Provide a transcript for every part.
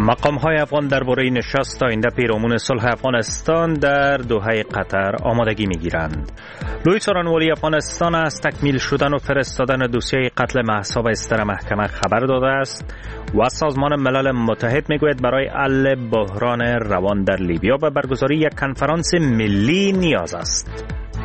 مقام‌های افغان درباره نشست آینده پیرامون صلح افغانستان در دوحه قطر آمادگی می‌گیرند. لوی سارانوالی افغانستان از تکمیل شدن و فرستادن دوسیه قتل مهسا و استر محکمه خبر داده است و سازمان ملل متحد میگوید برای حل بحران روان در لیبیا به برگزاری یک کنفرانس ملی نیاز است.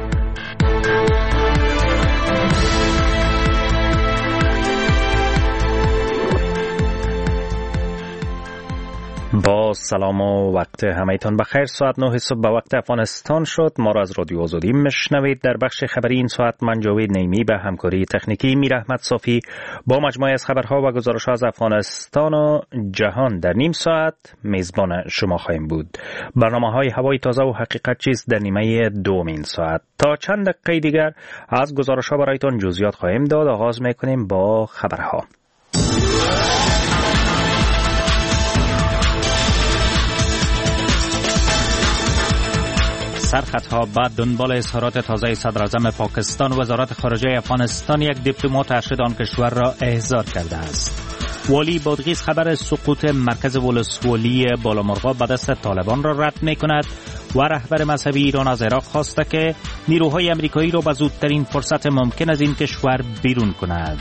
با سلام و وقت همه‌تان بخیر. ساعت 9 صبح به وقت افغانستان شد. ما را از رادیو آزادی میشنوید. در بخش خبری این ساعت من جاوید نیمی به همکاری تکنیکی میر احمد صافی با مجموعه از خبرها و گزارش‌ها از افغانستان و جهان در نیم ساعت میزبان شما خواهیم بود. برنامه‌های هوای تازه و حقیقت چیست در نیمه دوم این ساعت. تا چند دقیقه دیگر از گزارش‌ها برایتان جزئیات خواهیم داد. آغاز می‌کنیم با خبرها. سرخطها بعد دنبال اظهارات تازه صدراعظم پاکستان، وزارت خارجه افغانستان یک دیپلمات ارشد آن کشور را احضار کرده است. والی بادغیس خبر سقوط مرکز ولسوالی بالامرغاب به دست طالبان را رد می کند و رهبر مذهبی ایران از عراق خواسته که نیروهای امریکایی را به زودترین فرصت ممکن از این کشور بیرون کند.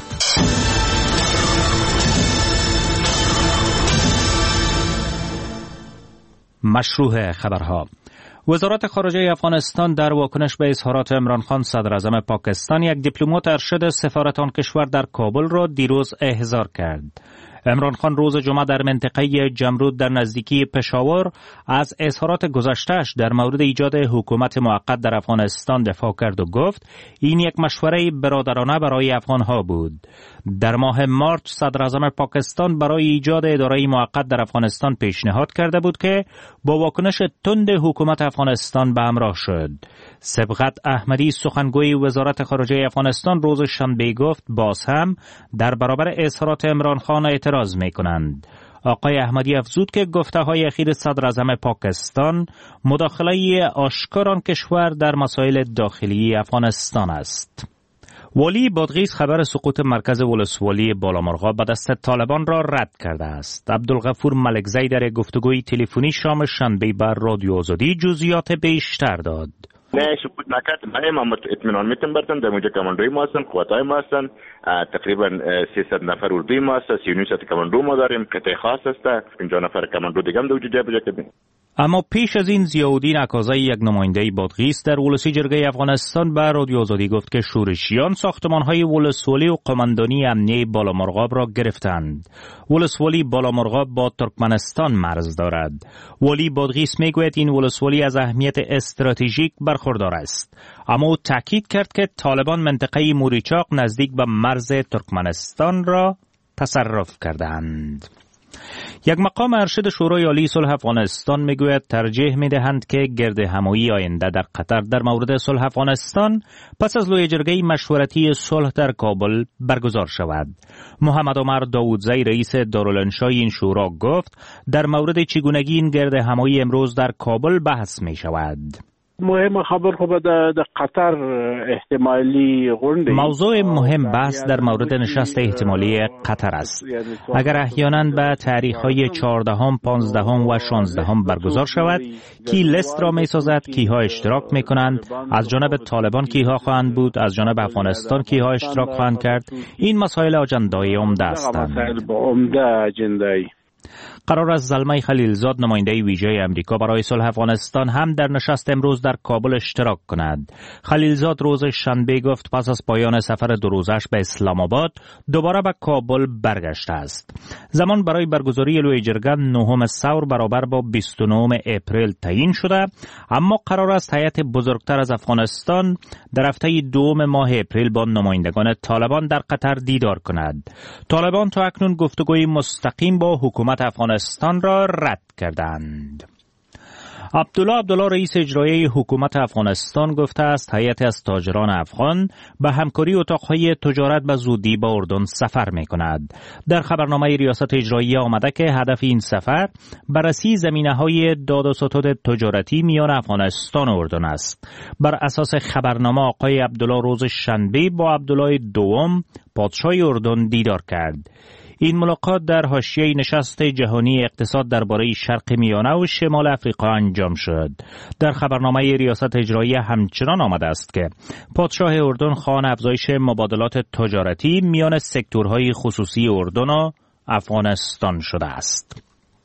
مشروع خبرها. وزارت خارجه افغانستان در واکنش به اظهارات عمران خان صدراعظم پاکستان یک دیپلمات ارشد سفارت آن کشور در کابل را دیروز احضار کرد. عمران خان روز جمعه در منطقه جمرود در نزدیکی پشاور از اظهارات گذشته‌اش در مورد ایجاد حکومت موقت در افغانستان دفاع کرد و گفت این یک مشوره برادرانه برای افغانها بود. در ماه مارچ صدراعظم پاکستان برای ایجاد اداره موقت در افغانستان پیشنهاد کرده بود که با واکنش تند حکومت افغانستان به همراه شد. سبغت احمدی سخنگوی وزارت خارجه افغانستان روز شنبه گفت باز هم در برابر اظهارات عمران خان اعتراض می‌کنند. آقای احمدی افزود که گفته‌های اخیر صدراعظم پاکستان مداخله آشکار آن کشور در مسائل داخلی افغانستان است. والی بادغیس خبر سقوط مرکز ولسوالی بالامرغاب به دست طالبان را رد کرده است. عبدالغفور ملکزی در گفتگوی تلفنی شام شنبه بر رادیو آزادی جزئیات بیشتر داد. نه سقوط نکرد. من اطمینان میتونم براتون در اونجا کماندوی ما هستن، قواتای ما هستن، تقریبا 300 نفر اردوی ما هست، 39 کماندو ما داریم، قطعه خاص هست، 50 نفر کماندو دیگه هم در جبهه کردیم. اما پیش از این ضیاءالدین عکازی یک نماینده بادغیس در ولسی جرگه افغانستان به رادیو آزادی گفت که شورشیان ساختمان‌های ولسوالی و قماندانی امنیه بالامرغاب را گرفتند. ولسوالی بالامرغاب با ترکمنستان مرز دارد. والی بادغیس میگوید این ولسوالی از اهمیت استراتژیک برخوردار است. اما او تاکید کرد که طالبان منطقه موریچاق نزدیک به مرز ترکمنستان را تصرف کردند. یک مقام ارشد شورای عالی صلح افغانستان میگوید ترجیح میدهند که گرد همایی آینده در قطر در مورد صلح افغانستان پس از لوی جرگه مشورتی صلح در کابل برگزار شود. محمد عمر داودزی رئیس دارالانشای این شورا گفت در مورد چگونگی این گرد همایی امروز در کابل بحث می شود. مهم خبر خب در قطر احتمالی غونډه. موضوع مهم بحث در مورد نشست احتمالی قطر است. اگر احیانا به تاریخ‌های 14، 15 و 16 برگزار شود، کی لیست را می‌سازد، کیها اشتراک می‌کنند، از جانب طالبان کیها خواهند بود، از جانب افغانستان کیها اشتراک خواهند کرد، این مسائل اجندای عمده هستند. قرار است زلمه خلیلزاد نماینده ویژه امریکا برای صلح افغانستان هم در نشست امروز در کابل اشتراک کند. خلیلزاد روز شنبه گفت پس از پایان سفر 2 روزش به اسلام آباد دوباره به کابل برگشته است. زمان برای برگزاری لوی جرگه 9 ثور برابر با 29 اپریل تعیین شده، اما قرار است هیئت بزرگتر از افغانستان در هفته دوم ماه اپریل با نمایندگان طالبان در قطر دیدار کند. طالبان تا اکنون گفتگوی مستقیم با حکومت افغانستان را رد کردند. عبدالله رئیس اجرایی حکومت افغانستان گفته است هیئت از تاجران افغان به همکاری اتاقهای تجارت به زودی به اردن سفر می کند. در خبرنامه ریاست اجرایی آمده که هدف این سفر بررسی زمینه‌های داد و ستد تجارتی میان افغانستان و اردن است. بر اساس خبرنامه آقای عبدالله روز شنبه با عبدالله دوم پادشاه اردن دیدار کرد. این ملاقات در حاشیه نشست جهانی اقتصاد درباره شرق میانه و شمال افریقا انجام شد. در خبرنامه ریاست اجرایی همچنان آمده است که پادشاه اردن خواهان افزایش مبادلات تجارتی میان سکتورهای خصوصی اردن و افغانستان شده است.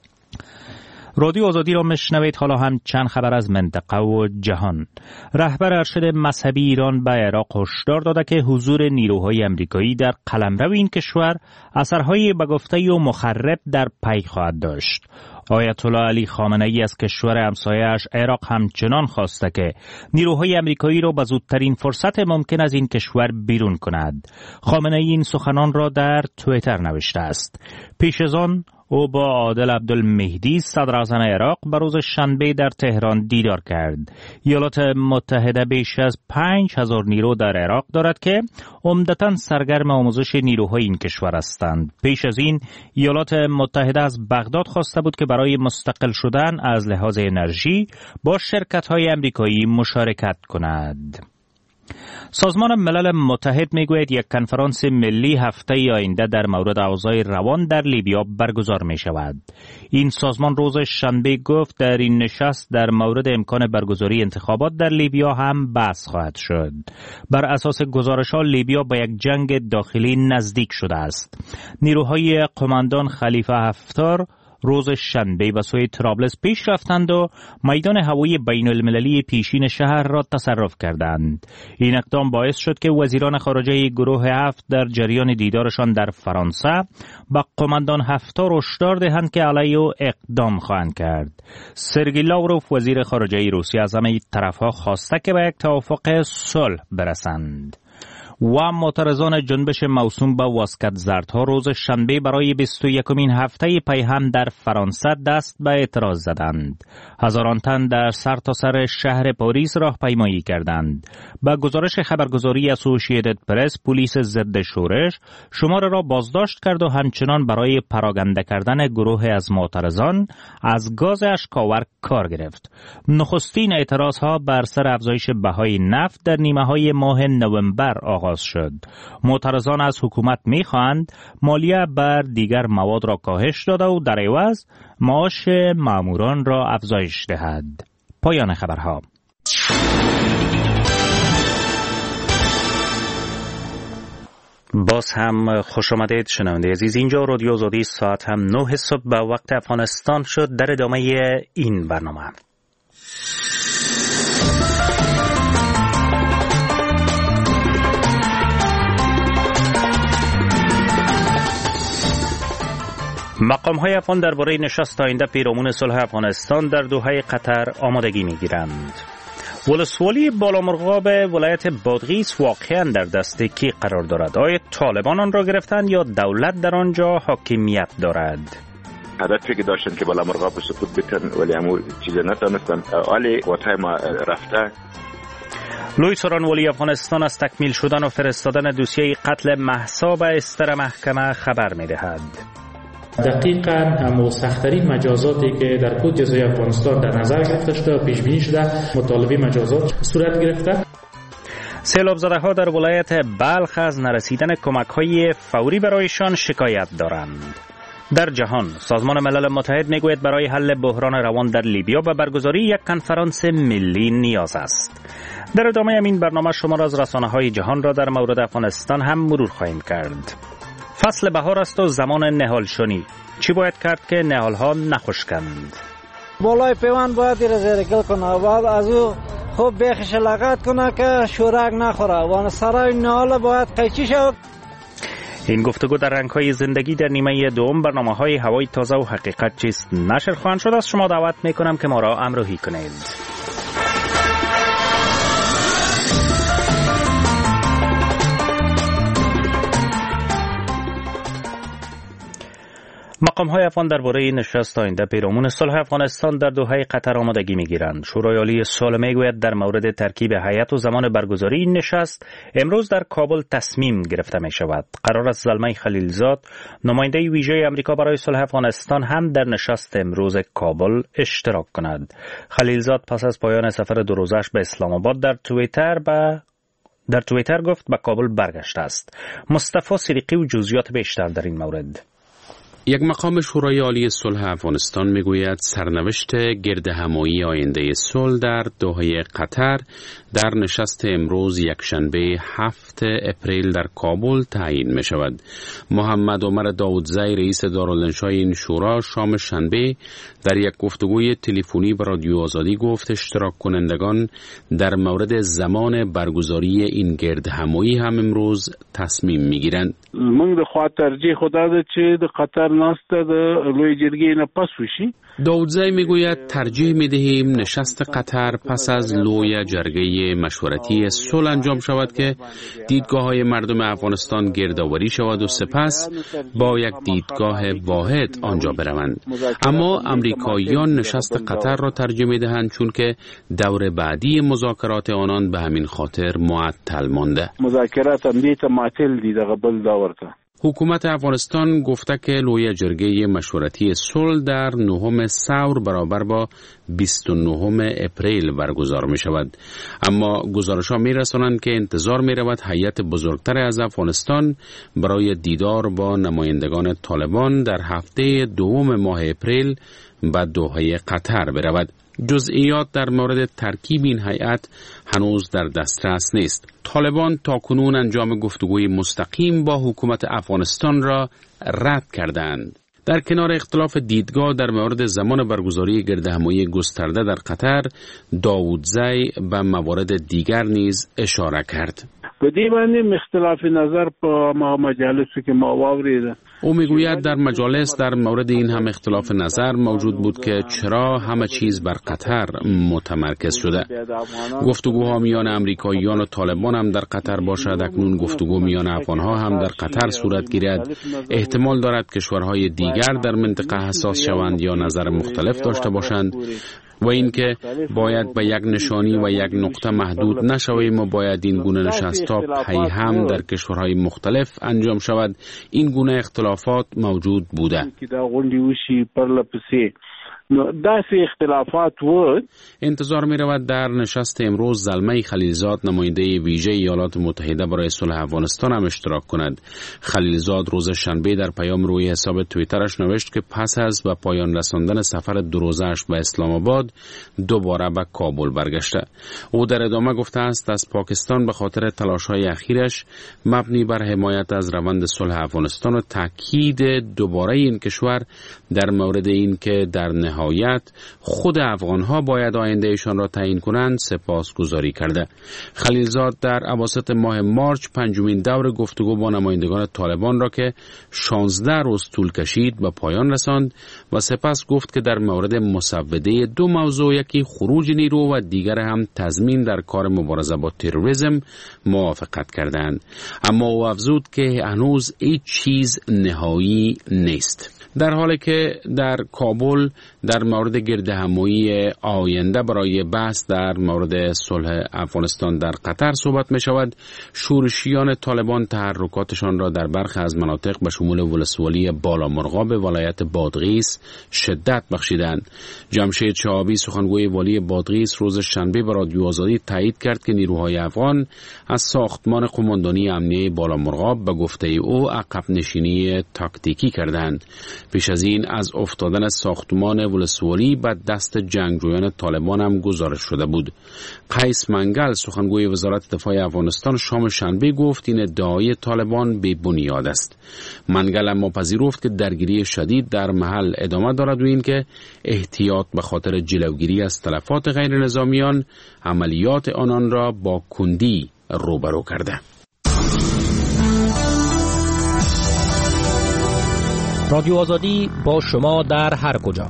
رادیو آزادی را میشنوید. حالا هم چند خبر از منطقه و جهان. رهبر ارشد مذهبی ایران به عراق هشدار داده که حضور نیروهای امریکایی در قلمرو این کشور اثرهای به گفته و مخرب در پی خواهد داشت. آیت الله علی خامنه ای از کشور همسایه‌اش عراق همچنان خواسته که نیروهای امریکایی را به زودترین فرصت ممکن از این کشور بیرون کند. خامنه ای این سخنان را در توییتر نوشته است. پیش از آن او با عادل عبدالمهدی صدر اعظم عراق به روز شنبه در تهران دیدار کرد. ایالات متحده بیش از 5000 نیرو در عراق دارد که عمدتاً سرگرم آموزش نیروهای این کشور هستند. پیش از این ایالات متحده از بغداد خواسته بود که برای مستقل شدن از لحاظ انرژی با شرکت‌های امریکایی مشارکت کند. سازمان ملل متحد میگوید یک کنفرانس ملی هفته آینده در مورد اوضاع روان در لیبیا برگزار می شود. این سازمان روز شنبه گفت در این نشست در مورد امکان برگزاری انتخابات در لیبیا هم بحث خواهد شد. بر اساس گزارش‌ها لیبیا به یک جنگ داخلی نزدیک شده است. نیروهای قماندان خلیفه حفتار روز شنبه به سوی طرابلس پیش رفتند و میدان هوایی بین المللی پیشین شهر را تصرف کردند. این اقدام باعث شد که وزیران خارجه گروه 7 در جریان دیدارشان در فرانسه با قماندان حفتار هشدار دهند که علیه او اقدام خواهند کرد. سرگئی لاوروف وزیر خارجه روسیه از همه طرفها خواسته که به یک توافق صلح برسند. و معترضان جنبش موسوم به واسکت زردها روز شنبه برای 21مین هفته پیهم در فرانسه دست به اعتراض زدند. هزاران تن در سرتاسر شهر پاریس راهپیمایی کردند. با گزارش خبرگزاری اسوسییتد پرس، پلیس ضد شورش شمار را بازداشت کرد و همچنان برای پراگنده کردن گروه از معترضان از گاز اشک‌آور کار گرفت. نخستین اعتراضها بر سر افزایش بهای نفت در نیمه‌های ماه نوامبر آغاز شد. معترضان از حکومت می‌خواهند مالیه بر دیگر مواد را کاهش داده و در عوض معاش ماموران را افزایش دهد. پایان خبرها. باز هم خوش آمدید شنونده عزیز. اینجا رادیو آزادی، ساعت هم 9 صبح به وقت افغانستان شد. در ادامه این برنامه مقام‌های افغان درباره نشست آینده پیرامون صلح افغانستان در دوحه قطر آمادگی می‌گیرند. ولسوالی بالامرغاب ولایت بادغیس واقعاً در دست کی قرار دارد؟ آیا طالبان آن را گرفتند یا دولت در آنجا حاکمیت دارد؟ هدفی که داشتن که بالامرغاب سقوط بتن ولی همون چیز نتونستن. ولی قوت‌های ما رفته. لوی سران ولی افغانستان از تکمیل شدن و فرستادن دوسیه قتل مهسا به استر محکمه خبر می‌دهد. دقیقاً همون سخت‌ترین مجازاتی که در کد جزایی افغانستان در نظر گرفته شده و پیش بینی شده مطالبه مجازات صورت گرفته. سیلاب زده ها در ولایت بلخ از نرسیدن کمک‌های فوری برایشان شکایت دارند. در جهان سازمان ملل متحد میگوید برای حل بحران روان در لیبیا به برگزاری یک کنفرانس ملی نیاز است. در ادامه این برنامه شما را از رسانه‌های جهان را در مورد افغانستان هم مرور خواهیم کرد. فصل بهار است و زمان نهالشنی. چی باید کرد که نهال‌ها نخشکند؟ بالای پیوند باید را زیر گل کنه و بعد از او خوب بیخش لغت کنه که شورک نخوره و سرای نهال باید قیچی شود. این گفتگو در رنگ‌های زندگی در نیمه دوم برنامه‌های هوای تازه و حقیقت چیست نشر خواهند شد. از شما دعوت می‌کنم که ما را همراهی کنید. مقام‌های افغان درباره نشست آینده پیرامون صلح افغانستان در دوحه قطر آمادگی می‌گیرند. شورای عالی صلح می‌گوید در مورد ترکیب هیئت و زمان برگزاری این نشست امروز در کابل تصمیم گرفته می‌شود. قرار است زلمه خلیلزاد، نماینده ویژه آمریکا برای صلح افغانستان، هم در نشست امروز کابل اشتراک کند. خلیلزاد پس از پایان سفر 2 روزش به اسلام آباد در توییتر گفت به کابل برگشته است. مصطفی صدیقی و جزئیات بیشتر در این مورد. یک مقام شورای عالی صلح افغانستان میگوید سرنوشت گردهمایی آینده صلح در دوحه قطر در نشست امروز یکشنبه 7 اپریل در کابل تعیین می شود. محمد عمر داودزی رئیس دارالانشای این شورا شام شنبه در یک گفتگوی تلفنی به رادیو آزادی گفت اشتراک کنندگان در مورد زمان برگزاری این گردهمایی هم امروز تصمیم می گیرند. من د خوا ترجیح خدا ده چې د قطر ناسته د لوی جرګې نه پس وشي. داودزی میگوید ترجیح می‌دهیم نشست قطر پس از لوی جرگه مشورتی صلح انجام شود که دیدگاه‌های مردم افغانستان گردآوری شود و سپس با یک دیدگاه واحد آنجا بروند. اما امریکاییان نشست قطر را ترجیح می‌دهند چون که دور بعدی مذاکرات آنان به همین خاطر معطل مانده. مذاکرات هم دې ته معطل دي دغه بل دور ته. حکومت افغانستان گفته که لوی جرگه مشورتی صلح در 9 ثور برابر با 29 اپریل برگزار می شود. اما گزارش‌ها می رسانند که انتظار می رود هیئت بزرگتر از افغانستان برای دیدار با نمایندگان طالبان در هفته دوم ماه اپریل به دوحه قطر برود. جزئیات در مورد ترکیب این هیئت هنوز در دسترس نیست. طالبان تاکنون انجام گفتگوی مستقیم با حکومت افغانستان را رد کردند. در کنار اختلاف دیدگاه در مورد زمان برگزاری گردهمایی گسترده در قطر، داودزی به موارد دیگر نیز اشاره کرد. په دې باندې اختلاف نظر په مجالسو کې ما واوریده. او میگوید در مجالس در مورد این هم اختلاف نظر موجود بود که چرا همه چیز بر قطر متمرکز شده. گفتگوها میان امریکاییان و طالبان هم در قطر باشد. اکنون گفتگو میان افغانها هم در قطر صورت گیرد. احتمال دارد کشورهای دیگر در منطقه حساس شوند یا نظر مختلف داشته باشند و اینکه باید به یک نشانی و یک نقطه محدود نشویم و باید این گونه نشست‌ها پی هم در کشورهای مختلف انجام شود. این گونه اختلافات موجود بوده. داسې اختلافات و. انتظار می رود در نشست امروز زلمه خلیلزاد نماینده ویژه ایالات متحده برای صلح افغانستان هم اشتراک کند. خلیلزاد روز شنبه در پیام روی حساب توییترش نوشت که پس از به پایان رساندن سفر 2 روزه‌اش به اسلام آباد دوباره به کابل برگشته. او در ادامه گفته است از پاکستان به خاطر تلاش‌های اخیرش مبنی بر حمایت از روند صلح افغانستان و تاکید دوباره این کشور در مورد این که در نهایت خود افغانها باید آیندهشان را تعیین کنند سپاسگزاری کرده. خلیلزاد در اواسط ماه مارچ 5مین دور گفتگو با نمایندگان طالبان را که 16 روز طول کشید به پایان رساند و سپس گفت که در مورد مسوده 2 موضوع، یکی خروج نیرو و دیگر هم تضمین در کار مبارزه با تروریسم، موافقت کردند. اما او افزود که هنوز هیچ چیز نهایی نیست. در حالی که در کابل در مورد گردهمایی آینده برای بحث در مورد صلح افغانستان در قطر صحبت می شود، شورشیان طالبان تحرکاتشان را در برخی از مناطق به شمول ولسوالی بالامرغاب ولایت بادغیس شدت بخشیدند. جمشید شهابی سخنگوی والی بادغیس روز شنبه به رادیو آزادی تایید کرد که نیروهای افغان از ساختمان قماندانی امنیه بالامرغاب به گفته او عقب نشینی تاکتیکی کردند. پیش از این از افتادن ساختمان ولسوالی به دست جنگجویان طالبان هم گزارش شده بود. قیس منگل سخنگوی وزارت دفاع افغانستان شام شنبه گفت این ادعای طالبان بی بنیاد است. منگل اما پذیرفت که درگیری شدید در محل ادامه دارد و اینکه احتیاط به خاطر جلوگیری از تلفات غیر نظامیان عملیات آنان را با کندی روبرو کرده. رادیو آزادی با شما در هر کجا.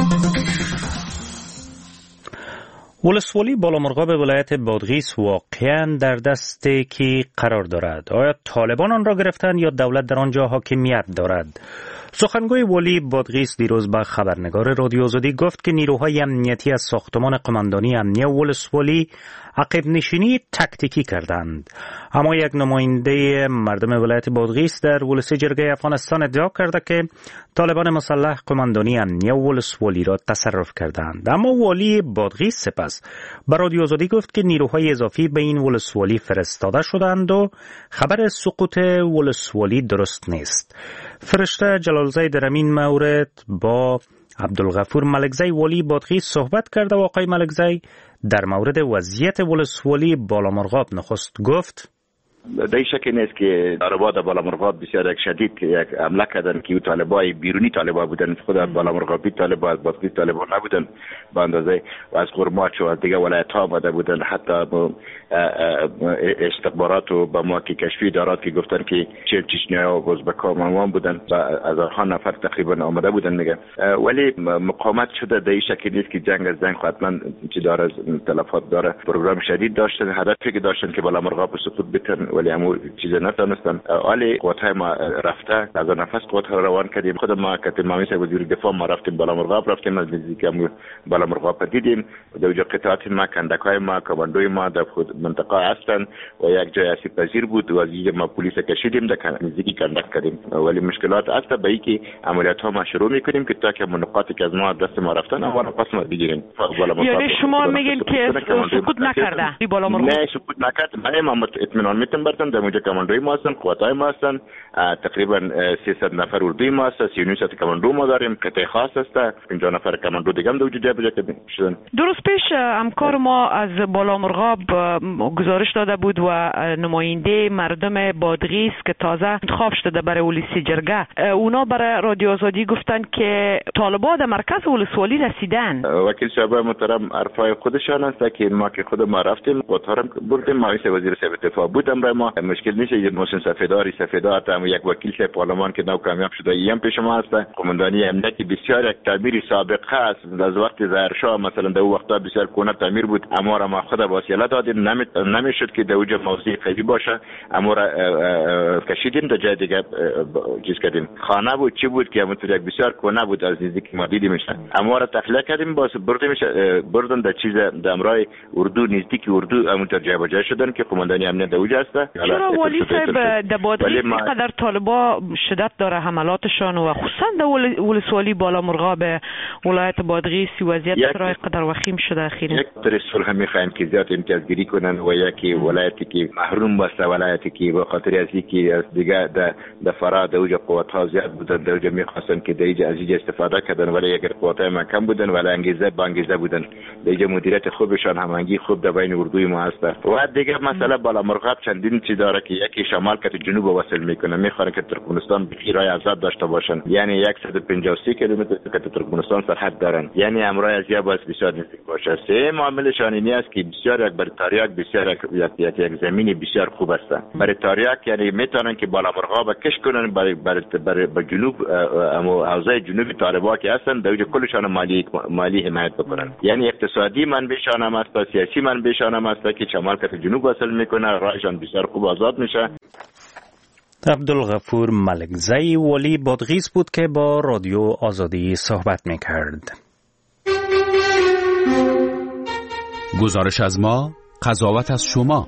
ولسوالی بالامرغاب ولایت بادغیس واقعاً در دست کی قرار دارد؟ آیا طالبان آن را گرفتند یا دولت در آنجا حاکمیت دارد؟ سخنگوی والی بادغیس دیروز به خبرنگار رادیو آزادی گفت که نیروهای امنیتی از ساختمان قماندانی امنیه ولسوالی عقب نشینی تاکتیکی کردند. اما یک نماینده مردم ولایت بادغیس در ولسی جرگه افغانستان ادعا کرده که طالبان مسلح قماندانی امنیه ولسوالی را تصرف کردند. اما والی بادغیس سپس به رادیو آزادی گفت که نیروهای اضافی به این ولسوالی فرستاده شدند و خبر سقوط ولسوالی درست نیست. فرشته جلال سالزی در این مورد با عبدالغفور ملکزی والی بادغیس صحبت کرده و آقای ملکزی در مورد وضعیت ولسوالی بالامرغاب نخست گفت در این شک نیست که طالبان بالامرغاب بسیار یک شدید یک حمله کردن که طالبای بیرونی طالبان بودن، خود بالامرغابی طالبان بادغیس طالبان نبودن به اندازه و از قرماچ و دیگه ولایت ها آمده بودن. حتی استخبارات و با ما که کشفی دارات که گفتن که 40 چچنیا و ازبک‌ها مامان بودن و از آنها نفر تقریبا آمده بودن میگه. ولی مقاومت شده در این شک نیست که جنگ از جنگ حتما چه داره تلفات داره. پروگرام شدید داشتن، هدفی که داشتن که بالامرغاب سقوط بتن ولی همون چیز نتونستن. ولی قوت‌های ما رفته از نفس قوت‌ها روان کردیم. خود ما که مامور وزیر دفاع ما رفتیم بالامرغاب، رفتیم از نزدیک بالامرغاب دیدیم. در اونجا قطعات ما کندک‌های ما کماندوی ما در خود منطقه هستن و یک جای آسیب پذیر بود و از اینجا ما پلیس کشیدیم در نزدیکی کندک کردیم. ولی مشکلات هست به اینکه عملیات‌ها ما شروع می‌کنیم که تا که نقاطی که از ما دست ما رفتن اون پس ما بگیریم. یعنی شما میگین که سقوط نکرده بالامرغاب؟ نه سقوط نکرد. من اطمینان میتونم براتون در اونجا کماندوی ما هستن، قوت‌های ما هستن، تقریبا 300 نفر اردوی ما هست، 39 کماندو ما داریم، قطعه خاص هست، 50 نفر کماندو دیگه هم در وجود شدن. درست پیش همکار ما از بالامرغاب گزارش داده بود و نماینده مردم بادغیس که تازه انتخاب شده برای ولسی جرگه، اونا برای رادیو آزادی گفتن که طالبان در مرکز ولسوالی رسیدن. وکیل صاحب محترم حرفای خودشان است که ما که خود ما رفتیم قطار بردیم، ما وزیر صاحب دفاع بودم برای ما مشکل نیست. محسن سفیدار هم یک وکیل صاحب پارلمان که نو کامیاب شده ایم پیش ما هست. قماندانی امنیتی بسیار یک تعمیر سابقه است از وقت ظاهرشاه مثلا در وقتا بسیار کهنه تعمیر بود، اما را ما خود وسیله دادیم نمیشد که در اونجا موضوع قوی باشه، اما را کشیدیم در جای دیگه چیز کردیم. خانه بود چی بود که همونطور یک بسیار کهنه بود از نزدیک ما دیدیمش، اما را تخلیه کردیم باز بردن در چیز در امرای اردو نزدیک اردو همونطور جابجا شدن که قماندانی امنیت در اونجا است. چرا والی صاحب در بادغیس اینقدر طالبا شدت داره حملاتشان و خصوصا در ولسوالی بالامرغاب ولایت بادغیس وضعیت چرا اینقدر وخیم شده اخیراً؟ یک طرح صلح میخواین که زیاد امتیازگیری کنن و یکی ولایتی که محروم باشه، ولایتی که به خاطر از اینکه از دیگه در فرا اوج قوت‌ها زیاد بودن در اوج میخواستن که در از اینجا استفاده کردن، ولی اگر قوت‌های ما کم بودن ولی انگیزه بودن در اینجا مدیریت خوبشان هماهنگی خوب در بین اردوی ما هست. و دیگه مسئله بالامرغاب چندین چیز داره که یکی شمال که جنوب وصل میکنه، میخوان که ترکمنستان بخیرای آزاد داشته باشن، یعنی 153 کیلومتر که ترکمنستان سرحد دارن، یعنی امرای از باز بسیار نزدیک باشه. سه معاملشان اینی است که بسیار یک برای تاریخ بسیار یک زمینی بسیار خوب است. برای تاریخ یعنی میتونن که بالامرغاب کش کنن برای جنوب حوزه جنوبی طالبان که هستن در اونجا کلشان مالی حمایت بکنن، یعنی اقتصادی منبعشان هم است، سیاسی منبعشان هم است که شمال که جنوب وصل میکنه، راهشان بسیار خوب آزاد میشه. عبدالغفور ملکزی والی بادغیس بود که با رادیو آزادی صحبت میکرد. گزارش از ما، قضاوت از شما.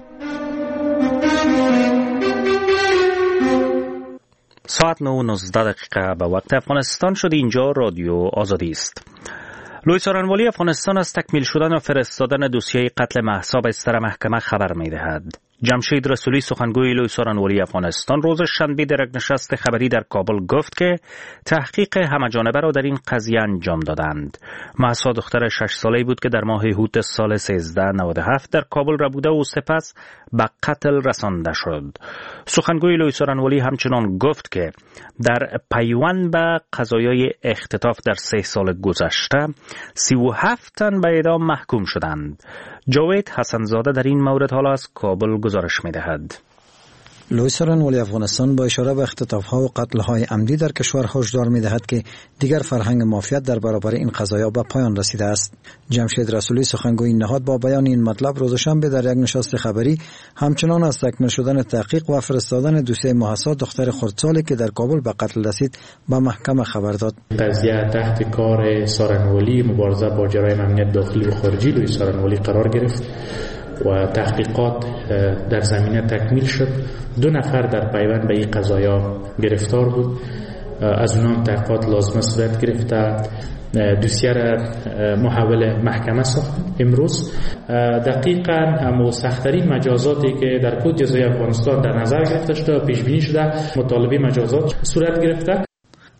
ساعت 9:19 به وقت افغانستان شد. اینجا رادیو آزادی است. لوی سارنوالی افغانستان از تکمیل شدن و فرستادن دوسیه قتل مهسا به استر محکمه خبر می‌دهد. جمشید رسولی سخنگوی لوی سارنوالی افغانستان روز شنبه در یک نشست خبری در کابل گفت که تحقیق همه‌جانبه را در این قضیه انجام دادند. مهسا دختر 6 ساله‌ای بود که در ماه هوت سال 1397 در کابل ربوده و سپس به قتل رسانده شد. سخنگوی لوی سارنوالی همچنان گفت که در پیوند به قضایای اختطاف در 3 سال گذشته 37 تن به اعدام محکوم شدند. جاوید حسنزاده در این مورد حالا از کابل گزارش می‌دهد. لوی سارنوالی افغانستان با اشاره به اختطاف‌ها و قتل‌های عمدی در کشور هشدار می‌دهد که دیگر فرهنگ مافیات در برابر این قضایا به پایان رسیده است. جمشید رسولی سخنگوی نهاد با بیان این مطلب روز شنبه در یک نشست خبری همچنان از تکمیل شدن تحقیق و فرستادن دوسیه مهسا دختر خردسالی که در کابل به قتل رسید به محکمه خبر داد. قضیه تحت کار سارنوالی مبارزه با جرایم امنیت داخلی و خارجی لوی سارنوالی قرار گرفت و تحقیقات در زمینه تکمیل شد. 2 نفر در پیوند به این قضایا گرفتار بود. از اونها تحقیقات لازمه صورت گرفته. دوسیه را محول محکمه ساخت. امروز دقیقاً همو سخت‌ترین مجازاتی که در کد جزایی افغانستان در نظر گرفته شده و پیش بینی شده مطالبه مجازات صورت گرفته.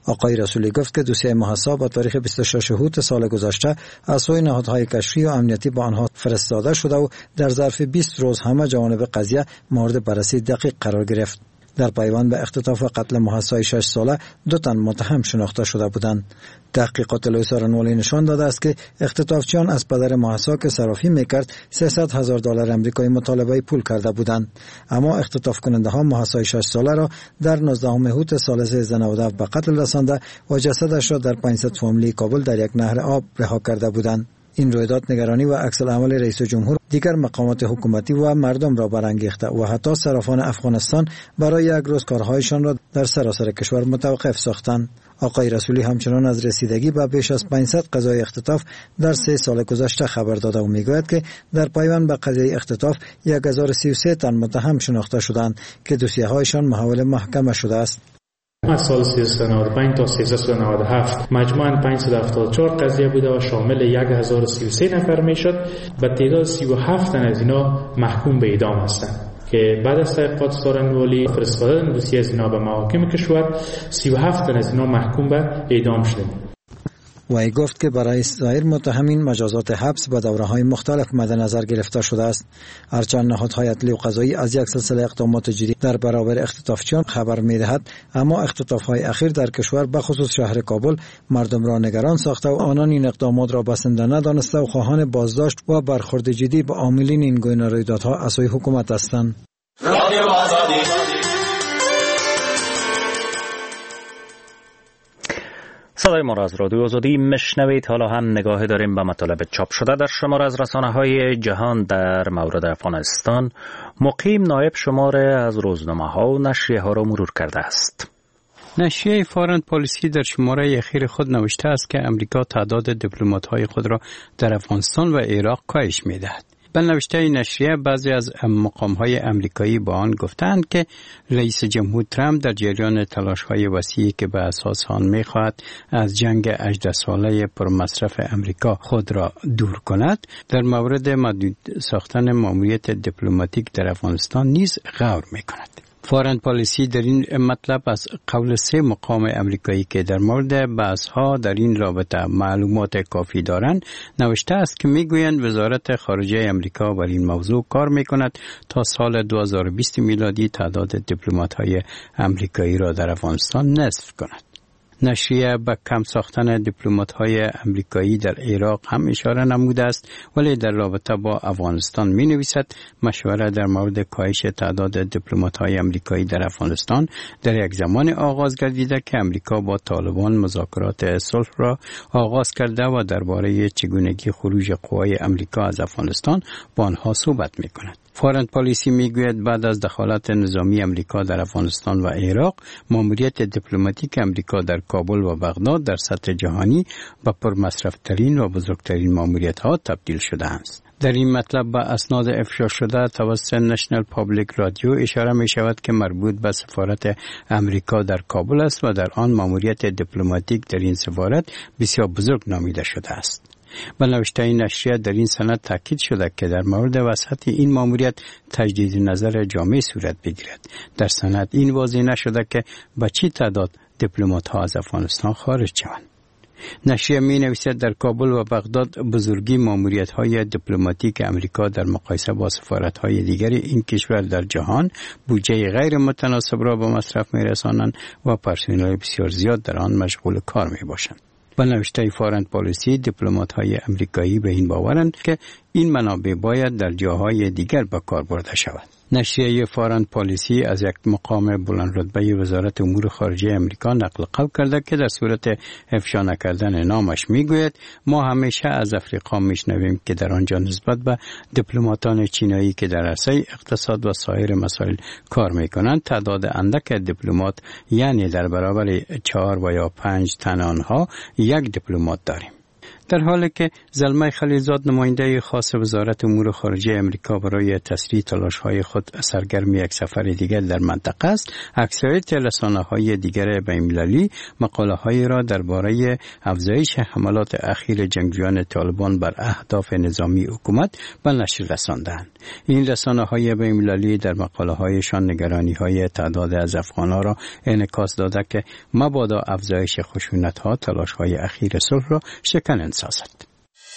آقای رسولی گفت که دوسیه محسا با تاریخ 26 هوت سال گذشته از سوی نهادهای کشفی و امنیتی با آنها فرستاده شده و در ظرف 20 روز همه جوانب قضیه مورد بررسی دقیق قرار گرفت. در پیوند به اختطاف و قتل محسای 6 ساله 2 تن متهم شناخته شده بودند. تحقیقات لوئیس آرنوالی نشان داده است که اختطافچیان از پدر محسا که صرافی میکرد $300,000 آمریکایی مطالبه پول کرده بودند، اما اختطاف کننده ها محسای 6 ساله را در 19 هوت سال 1397 به قتل رسانده و جسدش را در 500 فامیلی کابل در یک نهر آب رها کرده بودند. این رویداد نگرانی و عکس العمل رئیس جمهور دیگر مقامات حکومتی و مردم را برانگیخته و حتی صرافان افغانستان برای یک روز کارهایشان را در سراسر کشور متوقف ساختند. آقای رسولی همچنان از رسیدگی به بیش از 500 قضای اختطاف در 3 سال گذشته خبر داده و میگوید که در پیوند به قضیه اختطاف 1033 تن متهم شناخته شدند که دوسیه هایشان محول محکمه شده است. از سال 1395 تا 1397 مجموعاً 574 قضیه بوده و شامل 1033 نفر میشد. به تعداد 37 تن از اینا محکوم به اعدام هستند که بعد از تحقیقات سارنوالی فرستادن دوسیه از اینا به محاکم کشور 37 تن از اینا محکوم به اعدام شدند. و ای گفت که برای سایر متهمین مجازات حبس به دوره‌های مختلف مد نظر گرفته شده است. هرچند نهادهای عدلی و قضایی از یک سلسله اقدامات جدی در برابر اختطافچیان خبر می‌دهد، اما اختطاف‌های اخیر در کشور به خصوص شهر کابل مردم را نگران ساخته و آنان این اقدامات را بسنده ندانسته و خواهان بازداشت و برخورد جدی با عاملین این گونه رویدادها از سوی حکومت هستند. صدای ما را از رادیو آزادی میشنوید. حالا هم نگاه داریم به مطالب چاپ شده در شمار از رسانه‌های جهان در مورد افغانستان. مقیم نایب شماره از روزنامه‌ها و نشریه‌ها را مرور کرده است. نشریه فارن پالیسی در شماره اخیر خود نوشته است که امریکا تعداد دیپلمات‌های خود را در افغانستان و عراق کاهش می‌دهد. به نوشته نشریه بعضی از مقام‌های امریکایی با آن گفتند که رئیس جمهور ترامپ در جریان تلاش‌های وسیعی که به اساس آن می‌خواهد از جنگ 18 ساله پرمصرف امریکا خود را دور کند، در مورد محدود ساختن ماموریت دیپلماتیک در افغانستان نیز غور می‌کند. فارن پالیسی در این مطلب از قول 3 مقام امریکایی که در مورد بحث‌ها در این رابطه معلومات کافی دارند نوشته است که میگویند وزارت خارجه امریکا بر این موضوع کار میکند تا سال 2020 میلادی تعداد دیپلمات‌های امریکایی را در افغانستان نصف کند. نشریه به کم ساختن دیپلمات‌های امریکایی در عراق هم اشاره نموده است، ولی در رابطه با افغانستان می نویسد مشوره در مورد کاهش تعداد دیپلمات‌های امریکایی در افغانستان در یک زمان آغاز گردیده که امریکا با طالبان مذاکرات صلح را آغاز کرده و درباره چگونگی خروج قوای امریکا از افغانستان با آنها صحبت می کند. فارن پالیسی میگوید بعد از دخالت نظامی امریکا در افغانستان و عراق، ماموریت دیپلماتیک امریکا در کابل و بغداد در سطح جهانی به پرمصرف‌ترین و بزرگترین ماموریت‌ها تبدیل شده است. در این مطلب به اسناد افشا شده توسط نشنل پابلیک رادیو اشاره می شود که مربوط به سفارت امریکا در کابل است و در آن ماموریت دیپلماتیک در این سفارت بسیار بزرگ نامیده شده است. به نوشته این نشریه در این سند تاکید شده که در مورد وسعت این ماموریت تجدید نظر جامع صورت بگیرد. در سند این واضح نشده که به چه تعداد دیپلمات‌ها از افغانستان خارج شوند. نشریه می نویسد در کابل و بغداد بزرگی ماموریت‌های دیپلماتیک امریکا در مقایسه با سفارت‌های دیگر این کشور در جهان بودجه غیر متناسب را به مصرف می رسانند و پرسنل بسیار زیاد در آن مشغول کار می باشند. به نوشته فارن پالیسی دیپلمات‌های امریکایی به این باورند که این منابع باید در جاهای دیگر به کار برده شود. نشریه فارن پالیسی از یک مقام بلند رتبه وزارت امور خارجه امریکا نقل قول کرده که در صورت افشا نکردن نامش میگوید ما همیشه از افریقا میشنویم که در آنجا نسبت به دیپلماتان چینایی که در عرصه اقتصاد و سایر مسائل کار میکنند تعداد اندک دیپلمات، یعنی در برابر 4 و یا 5 تن آنها یک دیپلمات داریم. در حالی که زلمه خلیلزاد نماینده خاص وزارت امور خارجه امریکا برای تسریع تلاش‌های خود سرگرم یک سفر دیگر در منطقه است، اکثریت رسانه‌های دیگر بین‌المللی مقاله‌هایی را درباره افزایش حملات اخیر جنگجویان طالبان بر اهداف نظامی حکومت به نشر رساندند. این رسانه‌های بین‌المللی در مقاله‌هایشان نگرانی‌های تعداد از افغان‌ها را انعکاس داده که مبادا افزایش خشونت‌ها تلاش‌های اخیر صلح را شکننده سازد.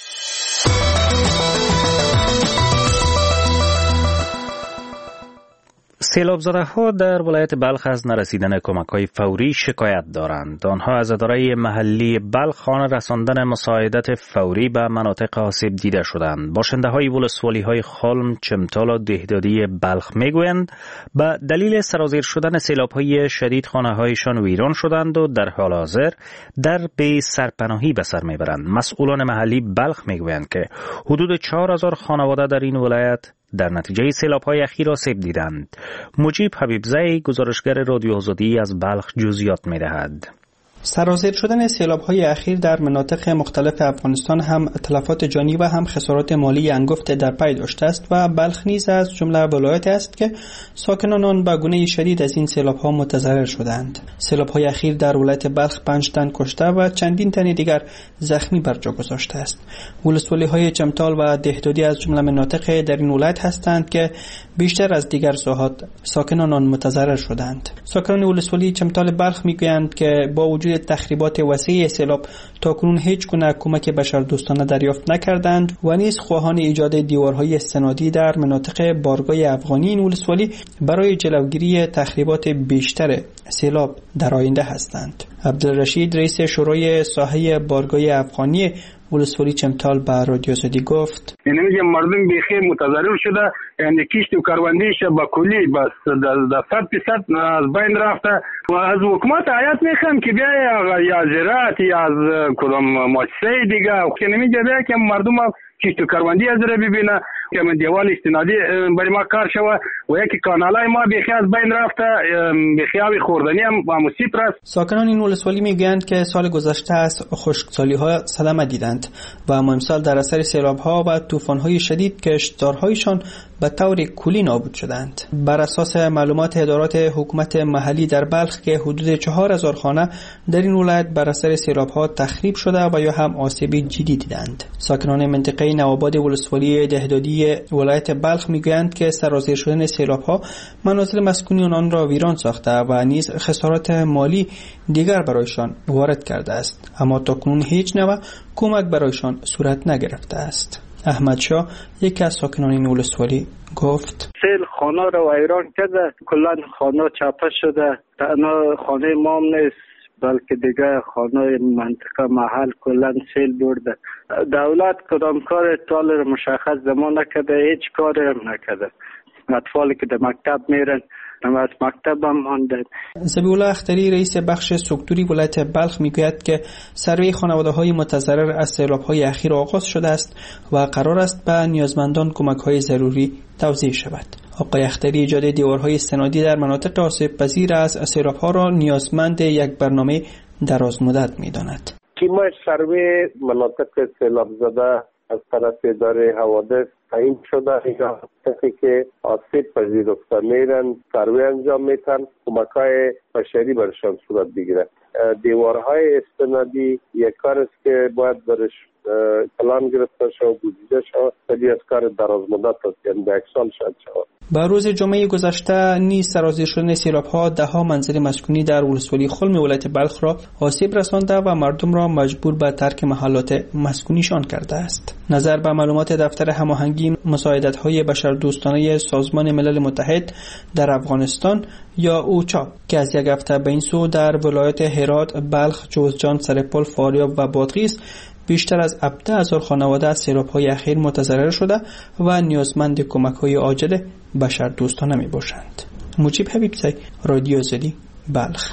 سیلاب‌زده‌ها در ولایت بلخ از نرسیدن کمک‌های فوری شکایت دارند. آنها از اداره محلی بلخ خوانه رساندن مساعدت فوری به مناطق آسیب دیده شدند. باشنده‌های ولسوالی‌های خلم، چمتال و دهدادی بلخ می‌گویند به دلیل سرازیر شدن سیلاب‌های شدید خانه‌هایشان ویران شدند و در حال حاضر در بی سرپناهی به سر می‌برند. مسئولان محلی بلخ می‌گویند که حدود 4000 خانواده در این ولایت در نتیجه سیلاب‌های اخیر آسیب دیدند. مجیب حبیبزی گزارشگر رادیو آزادی از بلخ جزئیات می‌دهد. سرازیر شدن سیلاب‌های اخیر در مناطق مختلف افغانستان هم تلفات جانی و هم خسارات مالی انگفت در پی داشته است و بلخ نیز از جمله ولایت است که ساکنان آن به گونه شدید از این سیلاب‌ها متضرر شدند. سیلاب‌های اخیر در ولایت بلخ 5 تن کشته و چندین تن دیگر زخمی بر جا گذاشته است. ولسوالی‌های چمتال و دهدادی از جمله مناطق در این ولایت هستند که بیشتر از دیگر ساحات ساکنان آن متضرر شدند. ساکنان ولسوالی چمتال بلخ می‌گویند که با وجود تخریبات وسیع سیلاب تاکنون هیچ گونه کمک بشردوستانه دریافت نکردند و نیز خواهان ایجاد دیوارهای استنادی در مناطق بارگاه افغانی این ولسوالی برای جلوگیری تخریبات بیشتر سیلاب در آینده هستند. عبدالرشید رئیس شورای ساحه بارگاه افغانی ولسوالی چمتال به رادیو آزادی گفت: یعنی مردم بیخی متضرر شده، یعنی کشت و کاروندیش با کلی بس در 100% از بین رفته و از حکومت عایت میخوام که بیا یا زراعت یا از کدام مؤسسه دیگه که نمیگه بیا که مردم کشت و کاروندی از را ببینه که من دیوال استنادی برای ما کار شوه و یکی کانالای ما بیخی از بین رفته، بیخی آبی خوردنی هم مصیب است. ساکنان این ولسوالی میگویند که سال گذشته از خشکسالی‌ها صدمه دیدند و اما امسال در اثر سیلاب‌ها و طوفان‌های شدید کشتزارهایشان به طور کلی نابود شدند. بر اساس معلومات ادارات حکومت محلی در بلخ که حدود 4000 خانه در این ولایت بر اثر سیلاب‌ها تخریب شده و یا هم آسیب جدی دیدند. ساکنان منطقه نوآباد ولسوالی دهدادی ولایت بلخ میگویند که سرازیر شدن سیلاب‌ها منازل مسکونی آنان را ویران ساخته و نیز خسارات مالی دیگر برایشان وارد کرده است، اما تاکنون هیچ نوع کمک برایشان صورت نگرفته است. احمد شاه یکی از ساکنان این ولسوالی گفت: سیل خانه را ویران کرده، کلا خانه چاپه شده، تنها خانه ما نیست بلکه دیگه خانه منطقه محل کلا سیل برده. دولت کدام کار طال مشخص زمان نکرده، هیچ کاری هم نکرده. اطفالی که در مکتب میرن از مکتب هم ماندن. ذبیح الله اختری رئیس بخش سکتوری ولایت بلخ میگوید که سروی خانواده‌های متضرر از سیلاب‌های اخیر آغاز شده است و قرار است به نیازمندان کمک‌های ضروری توزیع شود. آقای اختری ایجاد دیوارهای استنادی در مناطق آسیب پذیر از سیلاب‌ها را نیازمند یک برنامه دراز مدت می‌داند. تیم سروی مناطق سیلاب زده از طرف اداره حوادث تعیین شده، اینجا کسی که آسیب پذیرفته میرن سروی انجام میتن، کمک‌های بشری برشان صورت بگیره. دیوارهای استنادی یک کار است که باید برش پلان گرفته شود، بودجه شود، ولی از کار دراز مدت است، یعنی به یک سال شاید شود. با روز جمعه گذشته نیز سرازیر شدن سیلاب‌ها ده‌ها منزل مسکونی در ولسوالی خلم ولایت بلخ را آسیب رسانده و مردم را مجبور به ترک محلات مسکونیشان کرده است. نظر به معلومات دفتر هماهنگی مساعدت‌های بشردوستانه سازمان ملل متحد در افغانستان یا اوچا که از یک هفته به این سو در ولایات هرات، بلخ، جوزجان، سرپل، فاریاب و بادغیس بیشتر از 17,000 خانواده از سیلاب‌های اخیر متضرر شده و نیازمند کمک‌های عاجل بشردوستانه می‌باشند. مجیب حبیبزی، رادیو آزادی، بلخ.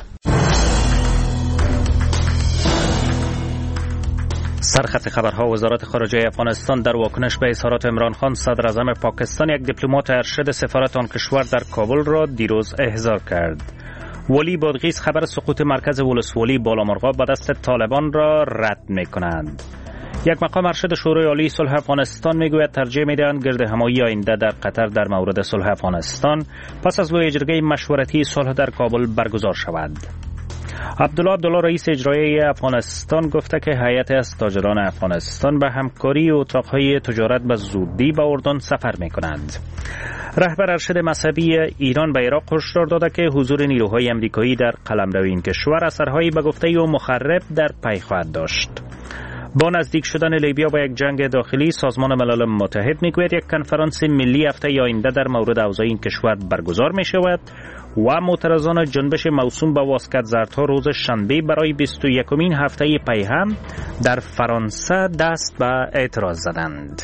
سرخط خبرها: وزارت خارجه افغانستان در واکنش به اظهارات عمران خان صدر اعظم پاکستان یک دیپلمات ارشد سفارت آن کشور در کابل را دیروز احضار کرد. ولی بادغیس خبر سقوط مرکز ولسوالی بالامرغاب به دست طالبان را رد می‌کنند. یک مقام ارشد شورای عالی صلح افغانستان میگوید ترجیح میدهند گرد همایی آینده در قطر در مورد صلح افغانستان پس از لوی جرگه مشورتی صلح در کابل برگزار شود. عبدالله رئیس اجرایی افغانستان گفته که هیئت از تاجران افغانستان به همکاری اتاقهای تجارت به زودی به اردن سفر میکنند. رهبر ارشد مذهبی ایران به عراق هشدار داده که حضور نیروهای امریکایی در قلمرو این کشور اثرهایی به گفته او مخرب در پی خواهد داشت. با نزدیک شدن لیبیا با یک جنگ داخلی، سازمان ملل متحد میگوید یک کنفرانس ملی هفته آینده در مورد اوضاع این کشور برگزار می شود و معترضان جنبش موسوم به واسکت زردها روز شنبه برای 21مین هفته پی هم در فرانسه دست به اعتراض زدند.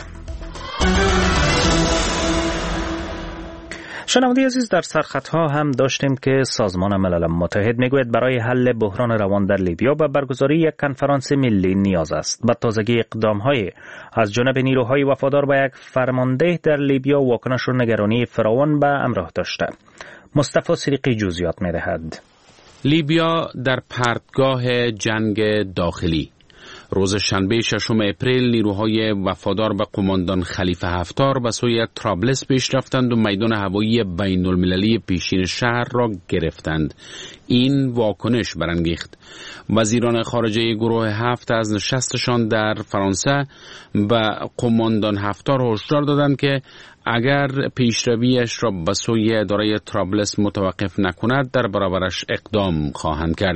شنونده عزیز، در سرخطها هم داشتیم که سازمان ملل متحد میگوید برای حل بحران روان در لیبیا به برگزاری یک کنفرانس ملی نیاز است. به تازگی اقدام‌های از جانب نیروهای وفادار به یک فرمانده در لیبیا واکنش و نگرانی فراوان به همراه داشته. مصطفی صدیقی جزئیات می‌دهد. لیبیا در پرتگاه جنگ داخلی. روز شنبه 6 اپریل نیروهای وفادار به قماندان خلیفه حفتار به سوی طرابلس پیش رفتند و میدان هوایی بین المللی پیشین شهر را گرفتند. این واکنش برانگیخت. وزیران خارجه گروه 7 از نشستشان در فرانسه به قماندان حفتار هشدار دادند که اگر پیشرویش را به سوی اداره طرابلس متوقف نکند در برابرش اقدام خواهند کرد.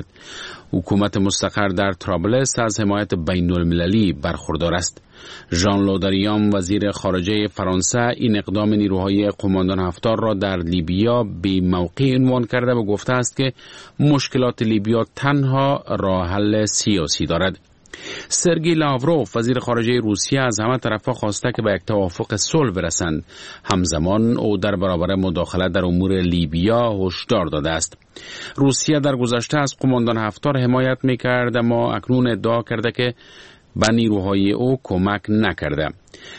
حکومت مستقر در طرابلس از حمایت بین المللی برخوردار است. ژان لودریان وزیر خارجه فرانسه این اقدام نیروهای قماندان حفتار را در لیبیا بی موقع عنوان کرده و گفته است که مشکلات لیبیا تنها راه حل سیاسی دارد. سرگئی لاوروف وزیر خارجه روسیه از همه طرفا خواسته که به یک توافق صلح برسند. همزمان او در برابر مداخله در امور لیبیا هشدار داده است. روسیه در گذشته از قماندان حفتار حمایت می‌کرد اما اکنون ادعا کرده که به نیروهای او کمک نکرده.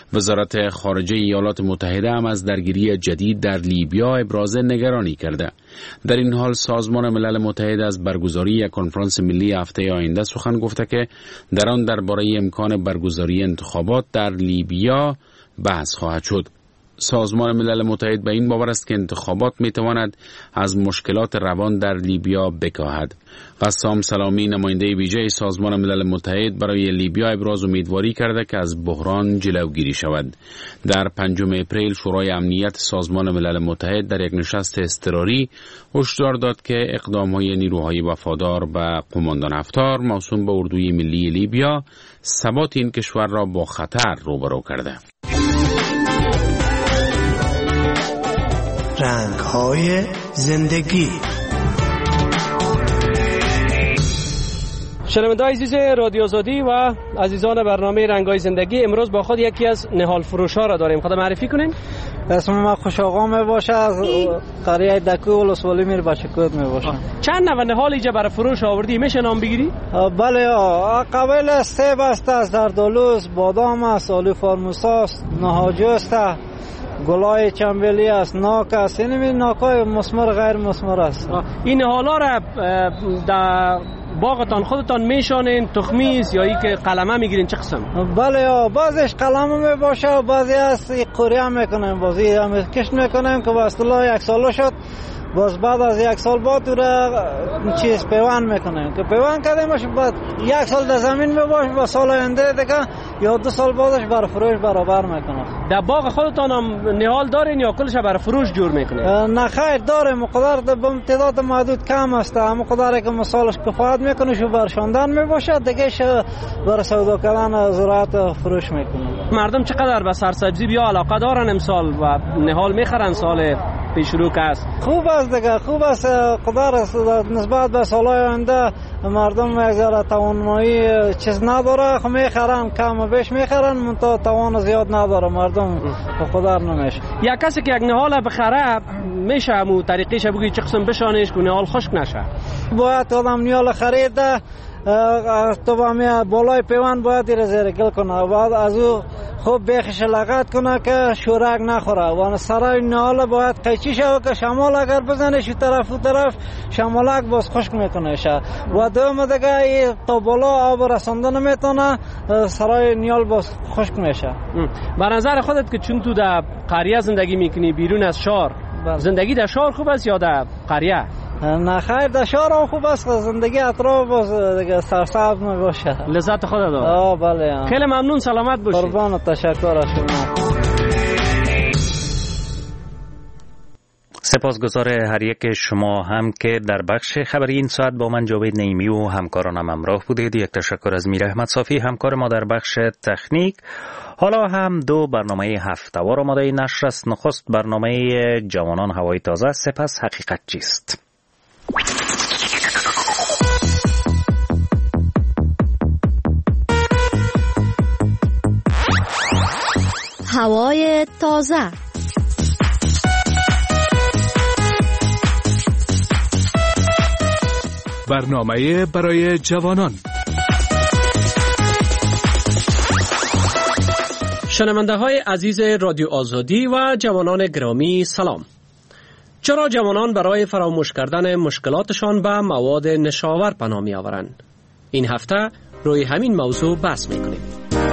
وزارت خارجه ایالات متحده هم از درگیری جدید در لیبیا ابراز نگرانی کرده. در این حال سازمان ملل متحد از برگزاری یک کنفرانس ملی هفته آینده سخن گفته که در آن درباره امکان برگزاری انتخابات در لیبیا بحث خواهد شد. سازمان ملل متحد به این باور است که انتخابات میتواند از مشکلات روان در لیبیا بکاهد. قسام سلامی نماینده ویژه سازمان ملل متحد برای لیبیا ابراز امیدواری کرده که از بحران جلوگیری شود. در 5 اپریل شورای امنیت سازمان ملل متحد در یک نشست اضطراری هشدار داد که اقدام‌های نیروهای وفادار به قماندان حفتار موسوم به اردوی ملی لیبیا ثبات این کشور را با خطر روبرو کرده. رنگ‌های زندگی. شنونده‌های عزیز رادیو آزادی و عزیزان برنامه رنگ‌های زندگی، امروز با خود یکی از نهال فروش‌ها را داریم. خود معرفی کنین؟ اسم من خوش آقا می باشه، از قریه دکو ولسوالی میر بچکود می باشه. چند نوع نهال اینجا برای فروش آوردی؟ میشه نام بگیری؟ بله، قبل سیب است، از زردآلوست، بادام است، آلو فارموسا است، نهاجو است، گلای چنبلی است، ناک است. این ناکای مثمر غیر مثمر است. این نهالا را در باغتان خودتان میشانین تخمی است یا ای که قلمه میگیرین؟ چه قسم؟ بله، بعضیش قلمه می باشه و بعضی از قوریه میکنیم، بعضی هم کشت میکنیم که به اصطلاح 1 ساله شد. باز بعد از 1 سال بعد را چیز پیوند میکنیم که پیوند کردیمش بعد 1 سال در زمین میباشه و سال آینده دیگه یا 2 سال بعدش برای فروش برابر میکنه. در باغ خودتان هم نهال دارین یا کلش برای فروش جور میکنین؟ نه خیر، داریم. مقدار به تعداد محدود کم است. مقداری که مثالش کفایت میکنه شو برشاندن میباشه، دیگه برای سودا کردن زراعت فروش میکنه. مردم چقدر به سرسبزی بیا علاقه دارن امسال و نهال میخرن سال پیش رو که است؟ خوب است دیگه، خوب است. قدر است نسبت به سالهای آینده مردم یک ذره توانایی چیز نداره، خب میخرن، کم و بیش میخرن، منتها توان زیاد نداره مردم، به قدر نمیشه. یک کسی که یک نهال بخره میشه همون طریقش بگی چه قسم بشانش که نیال خشک نشه؟ باید آدم نیال خریده تو با بالای پیوند باید این زیر گل کنه، بعد از او خوب بیخش لغت کنه که شورک نخوره و سرای نیال باید قیچی شود که شمال اگر بزنه شو طرف و طرف شمالک باز خشک میکنه شه و دوم دیگه تا بالا آب رساندن میتونه سرای نیال باز خشک میشه. به نظر خودت که چون تو در قریه زندگی میکنی بیرون از شهر، زندگی در شهر خوب است یا در قریه؟ نه خیر، در شهر هم خوب است، زندگی اطراف باز دیگه سرسبز باشه، لذت خود داره. بله. خیلی ممنون، سلامت باشی. قربان و تشکر از شما. سپاسگزار هر یک شما هم که در بخش خبری این ساعت با من جاوید نعیمی و همکارانم همراه بودید. یک تشکر از میر احمد صافی همکار ما در بخش تکنیک. حالا هم دو برنامه هفته‌وار آماده نشر است. نخست برنامه جوانان هوای تازه، سپس حقیقت چیست. هوای تازه. برنامه برای جوانان. شنونده های عزیز رادیو آزادی و جوانان گرامی سلام. چرا جوانان برای فراموش کردن مشکلاتشان به مواد نشاور پناه می آورند؟ این هفته روی همین موضوع بحث می کنیم.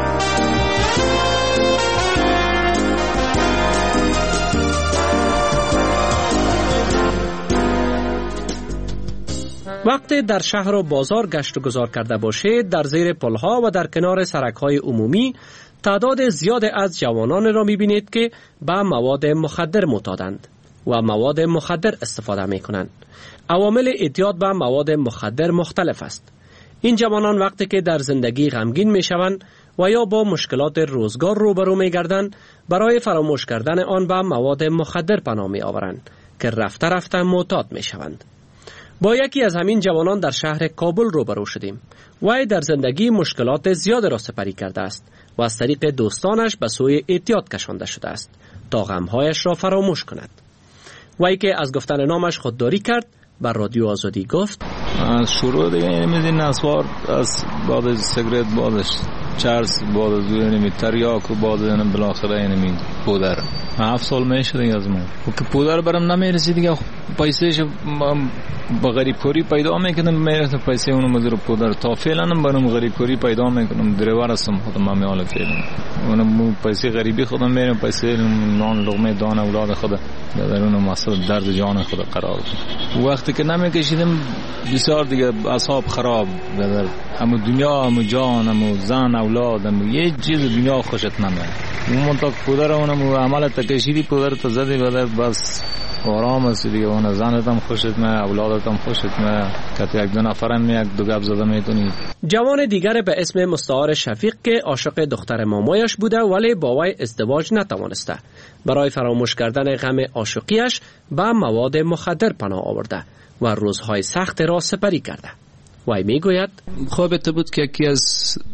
وقتی در شهر و بازار گشت و گذار کرده باشید، در زیر پلها و در کنار سرک‌های عمومی تعداد زیاد از جوانان را می‌بینید که به مواد مخدر معتادند و مواد مخدر استفاده می‌کنند. عوامل اعتیاد به مواد مخدر مختلف است. این جوانان وقتی که در زندگی غمگین می‌شوند و یا با مشکلات روزگار روبرو می‌گردند، برای فراموش کردن آن به مواد مخدر پناه می‌آورند که رفته رفته معتاد می‌شوند. با یکی از همین جوانان در شهر کابل روبرو شدیم. وی در زندگی مشکلات زیاد را سپری کرده است و از طریق دوستانش به سوی اعتیاد کشانده شده است تا غمهایش را فراموش کند. وی که از گفتن نامش خودداری کرد، بر رادیو آزادی گفت: از شروع دیگه این نسوار، از بعد سیگرت، بعدش چرس، بعد از اینمی تریاک و بعد اینم بالاخره اینمی پودر. 7 سال میشه دیگه از من که پودر برام نمیرسید دیگه. پیسهش با غریبکاری پیدا میکنم، میرسه پیسه اونو مزیر پودر. تا فعلا برام غریبکاری پیدا میکنم، دریور هستم خودم میال فعلا. اونم پیسه غریبی خودم میرم، پیسه نان لقمه دان اولاد خودم در اون مسئله درد جان خود قرار دادم. وقتی که نمیکشیدم بسیار دیگه اعصاب خراب در همو دنیا، همو جان، همو زن، اولاد، همو یه چیز دنیا خوشت نمیاد. اون تا پودر اونم عمل تکشیدی پودر تا زدی بعد بس آرام است دیگه. اون زنت هم خوشت میاد، اولادت هم خوشت میاد، که یک دو نفرم یک دو گپ زده میتونی. جوان دیگر به اسم مستعار شفیق که عاشق دختر مامایش بوده ولی با وی ازدواج نتوانسته، برای فراموش کردن غم عاشقیش به مواد مخدر پناه آورده و روزهای سخت را سپری کرده. وی میگوید: خوابت بود که یکی از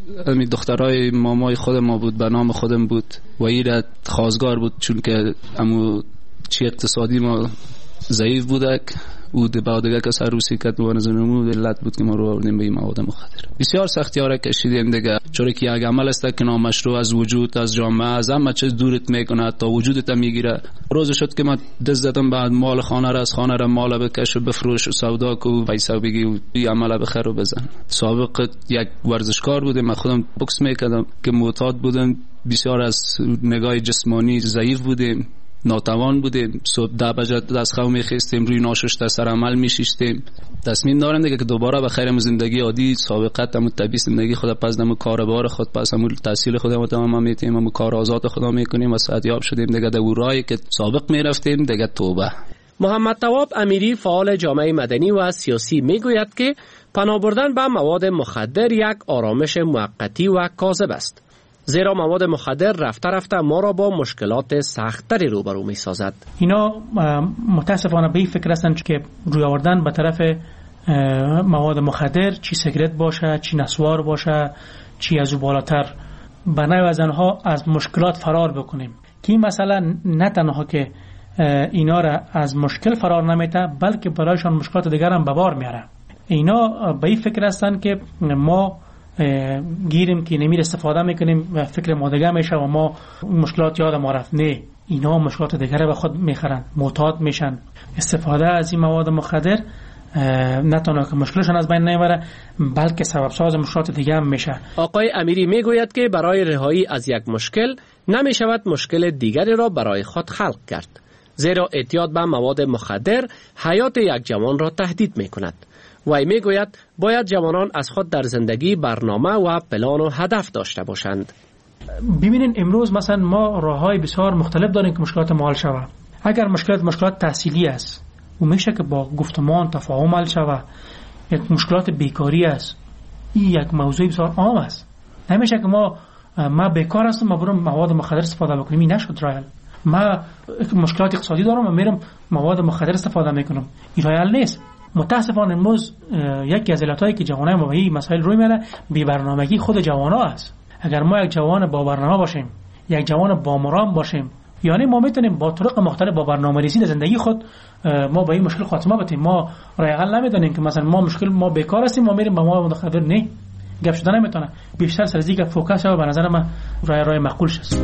دخترای مامای خود ما بود، به نام خودم بود و این خواستگار بود، چون که امو چی اقتصادی ما ضعیف بوده. او دیگه که سروسی کرد و نزنمو علت بود که ما رو آوردیم به این مواد مخدر. بسیار سختی ها را کشیدیم دیگه، چون که یک عمل است که نامشروع از وجود، از جامعه، از همه چیز دورت میکنه تا وجودت میگیره. روز شد که من دست زدم بعد مال خانه را، از خانه را مال بکش و بفروش و سودا کو پیسه بگی و این عمل بخیر و بزن. سابق یک ورزشکار بودم، من خودم بوکس میکردم که معتاد بودم، بسیار از نگاه جسمانی ضعیف بودیم، ناتوان بودیم. صبح 10 بجه دست خو میخیستیم، روی ناشسته سر عمل میشیشتیم. تصمیم دارم دیگه که دوباره به خیر زندگی عادی سابقت همون طبیعی زندگی خود پس همون کاربار خود پس همون تحصیل خودمون تمام میتیم، همون کار آزاد خودمون میکنیم و صحتیاب شدیم دیگه. در راهی که سابق میرفتیم دیگه توبه. محمد تواب امیری فعال جامعه مدنی و سیاسی میگوید که پناه بردن به مواد مخدر یک آرامش موقتی و کاذب است، زیرا مواد مخدر رفته رفته ما را با مشکلات سخت‌تری روبرو می‌سازد. اینا متاسفانه به این فکر هستند که روی آوردن به طرف مواد مخدر، چی سیگرت باشه، چی نسوار باشه، چی از او بالاتر، به نوع از آنها از مشکلات فرار بکنیم. که این مسئله نه تنها که اینا را از مشکل فرار نمیته، بلکه برایشان مشکلات دیگر هم به بار میاره. اینا به این فکر هستن که ما گیریم که نمیر استفاده میکنیم و فکر ما دیگه میشه و ما مشکلات یاد ما رفت. نه، اینا مشکلات دیگر به خود میخرن، معتاد میشن. استفاده از این مواد مخدر نه تنها که مشکلشان از بین نمیبره، بلکه سبب ساز مشکلات دیگه هم میشه. آقای امیری میگوید که برای رهایی از یک مشکل نمیشود مشکل دیگری را برای خود خلق کرد، زیرا اعتیاد به مواد مخدر حیات یک جوان را تهدید میکند. وی میگوید باید جوانان از خود در زندگی برنامه و پلان و هدف داشته باشند. ببینین امروز مثلا ما راههای بسیار مختلف داریم که مشکلات ما حل شود. اگر مشکلات تحصیلی است و میشه که با گفتمان تفاهم حل شود. یک مشکلات بیکاری است، این یک موضوع بسیار عام است. نمیشه که ما بیکار هستم ما برم مواد مخدر استفاده بکنم، این نشد رایل. ما مشکلات اقتصادی دارم و میرم مواد مخدر استفاده میکنم، این رایل نیست. متاسفانه امروز یکی از علتایی که جوانای ما به این مسائل روی میاره بی برنامگی خود جوانا است. اگر ما یک جوان با برنامه باشیم، یک جوان با مرام باشیم، یعنی ما میتونیم با طرق مختلف با برنامه‌ریزی در زندگی خود ما با این مشکل خاتمه بدیم. ما راه حل نمیدونیم که مثلا ما بیکار هستیم ما میریم با ما مخدر، نه، گپ شدن نمیتونه. بیشتر سر از اینکه فوکس شه به نظر من راه معقول است.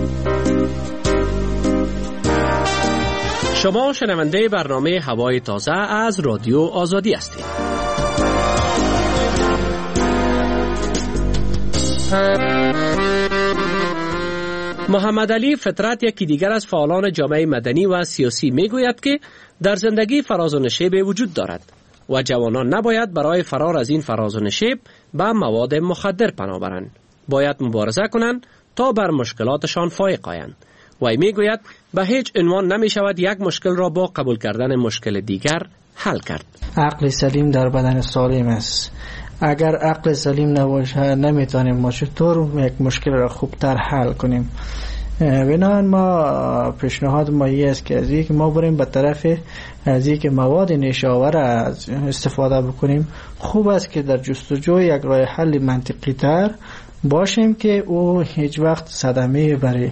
شما شنونده برنامه هوای تازه از رادیو آزادی هستید. محمد علی فطرت یکی دیگر از فعالان جامعه مدنی و سیاسی میگوید که در زندگی فراز و نشیب وجود دارد و جوانان نباید برای فرار از این فراز و نشیب به مواد مخدر پناه برند. باید مبارزه کنند تا بر مشکلاتشان فائق آیند. وی میگوید به هیچ عنوان نمی شود یک مشکل را با قبول کردن مشکل دیگر حل کرد. عقل سلیم در بدن سالم است. اگر عقل سلیم نباشه نمیتونیم ما چطور یک مشکل را خوبتر حل کنیم. بنابراین ما پیشنهاد ما این است که از اینکه ما بریم به طرف از اینکه مواد نشاور استفاده بکنیم، خوب است که در جستجوی یک راه حل منطقی تر باشیم که او هیچ وقت صدمه برای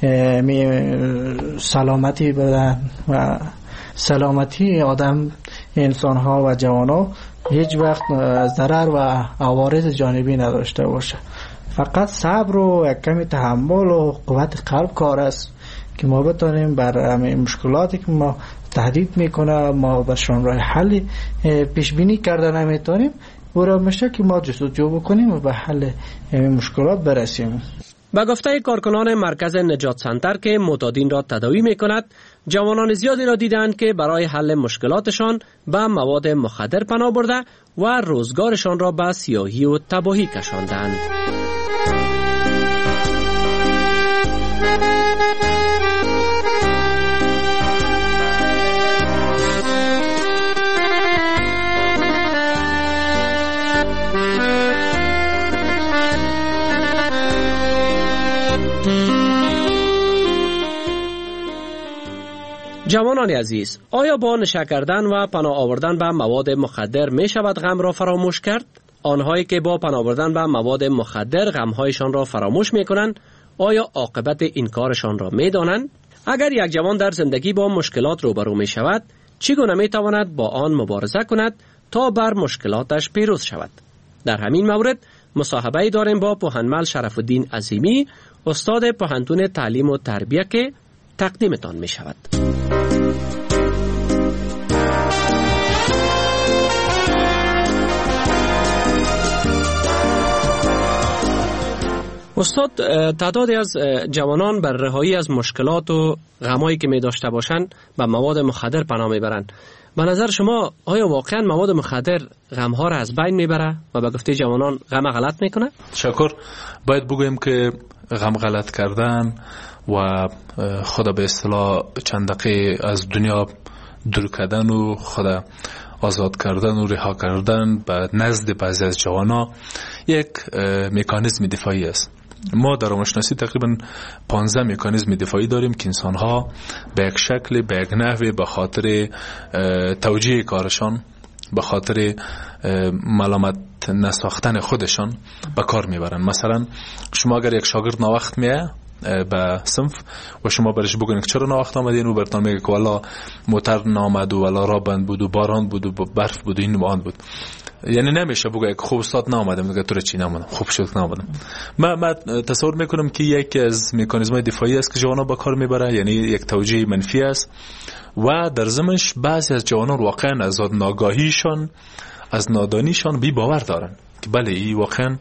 سلامتی بدن و سلامتی آدم، انسان ها و جوان ها هیچ وقت ضرر و عوارض جانبی نداشته باشه. فقط صبر و یک کمی تحمل و قوت قلب کار است که ما بتونیم بر مشکلاتی که ما تهدید میکنه ما برشان راه حل پیش بینی کرده نمیتونیم، برای میشه که ما جستجو بکنیم و به حل مشکلات برسیم. با گفته کارکنان مرکز نجات سنتر که معتادین را تداوی میکند، جوانان زیادی را دیدند که برای حل مشکلاتشان به مواد مخدر پناه برده و روزگارشان را به سیاهی و تباهی کشاندند. جوانان عزیز، آیا با نشه کردن و پناه آوردن به مواد مخدر می شود غم را فراموش کرد؟ آنهایی که با پناه آوردن به مواد مخدر غمهایشان را فراموش می کنند، آیا عاقبت این کارشان را می دانند؟ اگر یک جوان در زندگی با مشکلات روبرو می شود، چگونه می تواند با آن مبارزه کند تا بر مشکلاتش پیروز شود؟ در همین مورد مصاحبه داریم با پوهنمل شرف الدین عظیمی، استاد پوهنتون تعلیم و تربیه که تقدیمتان می شود. استاد، تعدادی از جوانان بر رهایی از مشکلات و غمایی که می داشته باشند به مواد مخدر پناه می برند. به نظر شما آیا واقعا مواد مخدر غمها را از بین می بره و به گفته جوانان غم غلط می کنه؟ شکر. باید بگویم که غم غلط کردن و خود به اصطلاح چند دقیقه از دنیا دور کردن و خود آزاد کردن و رها کردن به نزد بعضی از جوانا یک مکانیزم دفاعی است. ما در روانشناسی تقریبا 15 مکانیزم دفاعی داریم که انسان‌ها به یک شکل، به یک نحوی به خاطر توجیه کارشان، به خاطر ملامت نساختن خودشان به کار میبرن. مثلا شما اگر یک شاگرد ناوقت میه به صنف و شما برش بگین که چرا ناوقت آمدین و برتان میگه که والا موتر نامد و والا را بند بود و باران بود و برف بود و این و آن بود. یعنی نمیشه بگه که خوب استاد نامدم، میگه تو چی نامدم، خوب شد نامدم. من تصور میکنم که یکی از مکانیزم‌های دفاعی است که جوانان با کار میبره، یعنی یک توجیه منفی است و در ضمنش بعضی از جوانان واقعا از ناگاهیشان، از نادانیشان بی باور دارن که بله این واقعا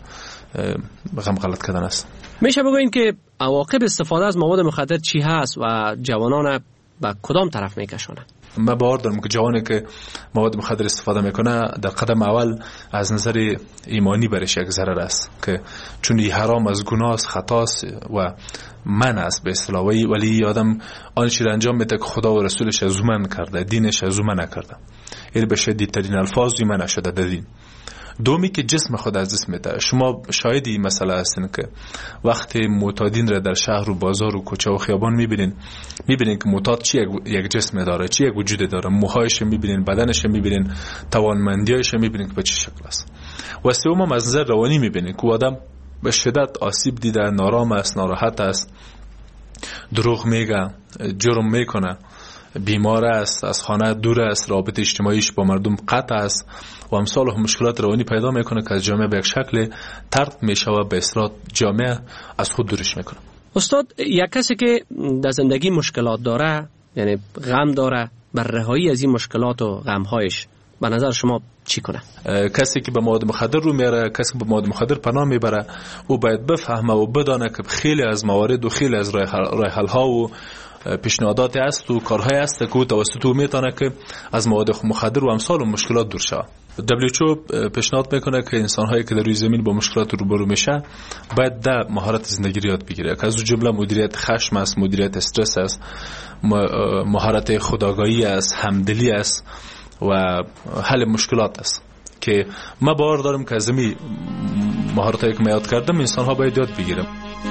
غلط کردن است. میشه بگوین که عواقب استفاده از مواد مخدر چی هست و جوانان به کدام طرف میکشونه؟ من باور دارم که جوانی که مواد مخدر استفاده میکنه در قدم اول از نظر ایمانی برش یک ضرر است، که چون این حرام از گناه است، خطاست و من است به اصطلاح، ولی آدم آن چیز انجام میده که خدا و رسولش از من کرده، دینش از من نکرده، یعنی به شدیدترین الفاظ من نشده در دین. دومی که جسم خود از دست میده. شما شاهد این مسئله هستین که وقتی معتادین را در شهر و بازار و کوچه و خیابان میبینین که معتاد چی یک جسم داره، چی یک وجود داره، موهایش میبینین، بدنش میبینین، توانمندیایش میبینین که به چه شکل است. و سوم از نظر روانی میبینین که آدم به شدت آسیب دیده، نارام است، ناراحت است، دروغ میگه، جرم میکنه، بیمار است، از خانه دور است، رابطه اجتماعیش با مردم قطع است و امثال مشکلات روانی پیدا میکنه که از جامعه به یک شکل طرد میشه و به اصطلاح جامعه از خود دورش میکنه. استاد، یک کسی که در زندگی مشکلات داره، یعنی غم داره، بر رهایی از این مشکلات و غمهایش به نظر شما چی کنه؟ کسی که به مواد مخدر رو میاره، کسی که به مواد مخدر پناه میبره، او باید بفهمه و بدانه که خیلی از موارد و خیلی از راه حل ها و پیشنهادات است و کارهای است که او توسط او میتونه که از مواد مخدر و امثال و مشکلات دور شود. WHO پیشنهاد میکنه که انسان‌هایی که در روی زمین با مشکلات روبرو میشه باید ده مهارت زندگی یاد بگیره که از اون جمله مدیریت خشم است، مدیریت استرس است، مهارت خودآگاهی است، همدلی است و حل مشکلات است، که من باور دارم که از این مهارتایی که من یاد کردم انسان‌ها باید یاد بگیرن.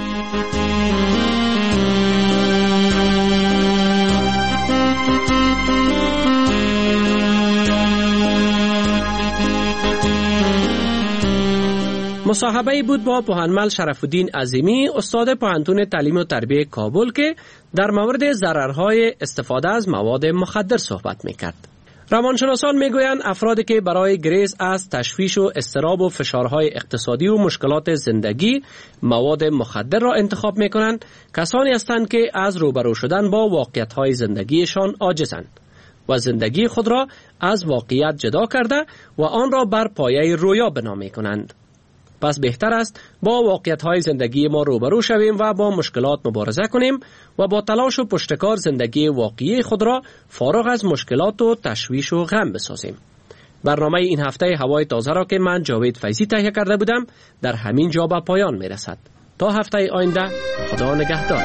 مصاحبه‌ای بود با پوهنمل شرف الدین عظیمی، استاد پوهنتون تعلیم و تربیت کابل، که در مورد ضررهای استفاده از مواد مخدر صحبت می‌کرد. روانشناسان میگویند افرادی که برای گریز از تشویش و اضطراب و فشارهای اقتصادی و مشکلات زندگی مواد مخدر را انتخاب می‌کنند، کسانی هستند که از روبرو شدن با واقعیت‌های زندگیشان عاجزند و زندگی خود را از واقعیت جدا کرده و آن را بر پایه رویا بنا می‌کنند. پس بهتر است با واقعیت‌های زندگی ما روبرو شویم و با مشکلات مبارزه کنیم و با تلاش و پشتکار زندگی واقعی خود را فارغ از مشکلات و تشویش و غم بسازیم. برنامه این هفته هوای تازه را که من جاوید فیضی تهیه کرده بودم در همین جا به پایان میرسد. تا هفته آینده، خدا نگهدار.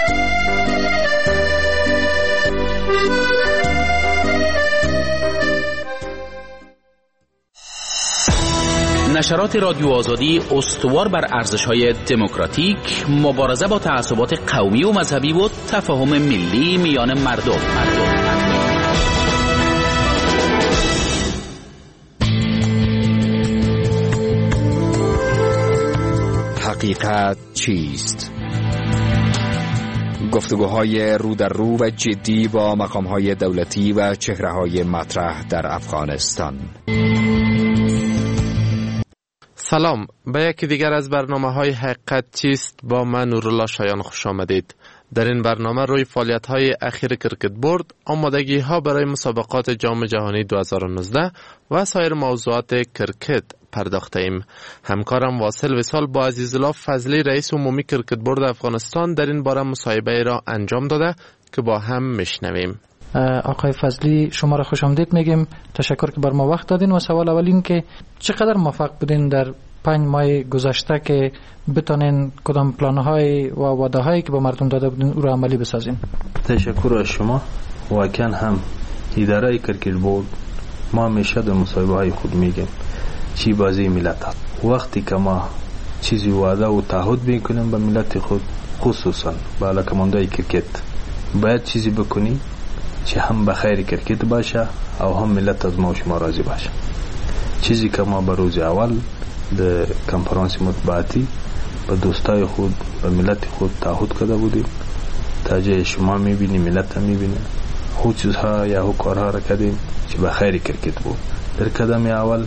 نشرات رادیو آزادی استوار بر ارزش‌های دموکراتیک، مبارزه با تعصبات قومی و مذهبی و تفاهم ملی میان مردم. حقیقت چیست؟ گفتگوهای رو در رو و جدی با مقام‌های دولتی و چهره‌های مطرح در افغانستان. سلام، به یکی دیگر از برنامه‌های حقیقت چیست با من نورالله شایان خوش آمدید. در این برنامه روی فعالیت‌های اخیر کرکت بورد، آمادگی‌ها برای مسابقات جام جهانی 2019 و سایر موضوعات کرکت پرداخته ایم. همکارم واصل وصال با عزیزالله فضلی رئیس عمومی کرکت بورد افغانستان در این باره مصاحبه را انجام داده که با هم میشنویم. آقای فضلی، شما را خوش آمدید میگیم. تشکر که بر ما وقت دادین. و سوال اول این که چقدر موفق بودین در 5 ماه گذشته که بتونین کدام پلان‌های و وعده‌هایی که با مردم داده بودین او را عملی بسازین؟ تشکر از شما. واقعا هم اداره کرکت بورد ما همیشه در مصاحبه‌های خود میگیم چی بازی ملت است. وقتی که ما چیزی وعده و تعهد میکنیم به ملت خود، خصوصا به علاقه‌مندای کرکت، باید چیزی بکنیم چه هم به خیر کرکت باشه او هم ملت از ما و شما راضی باشه. چیزی که ما به روز اول در کنفرانس مطبوعاتی به دوستای خود به ملت خود تعهد کرده بودیم تا جای شما میبینی ملت هم میبینه خود چیزها یا خود کارها را کردیم که به خیر کرکت بود. در قدم اول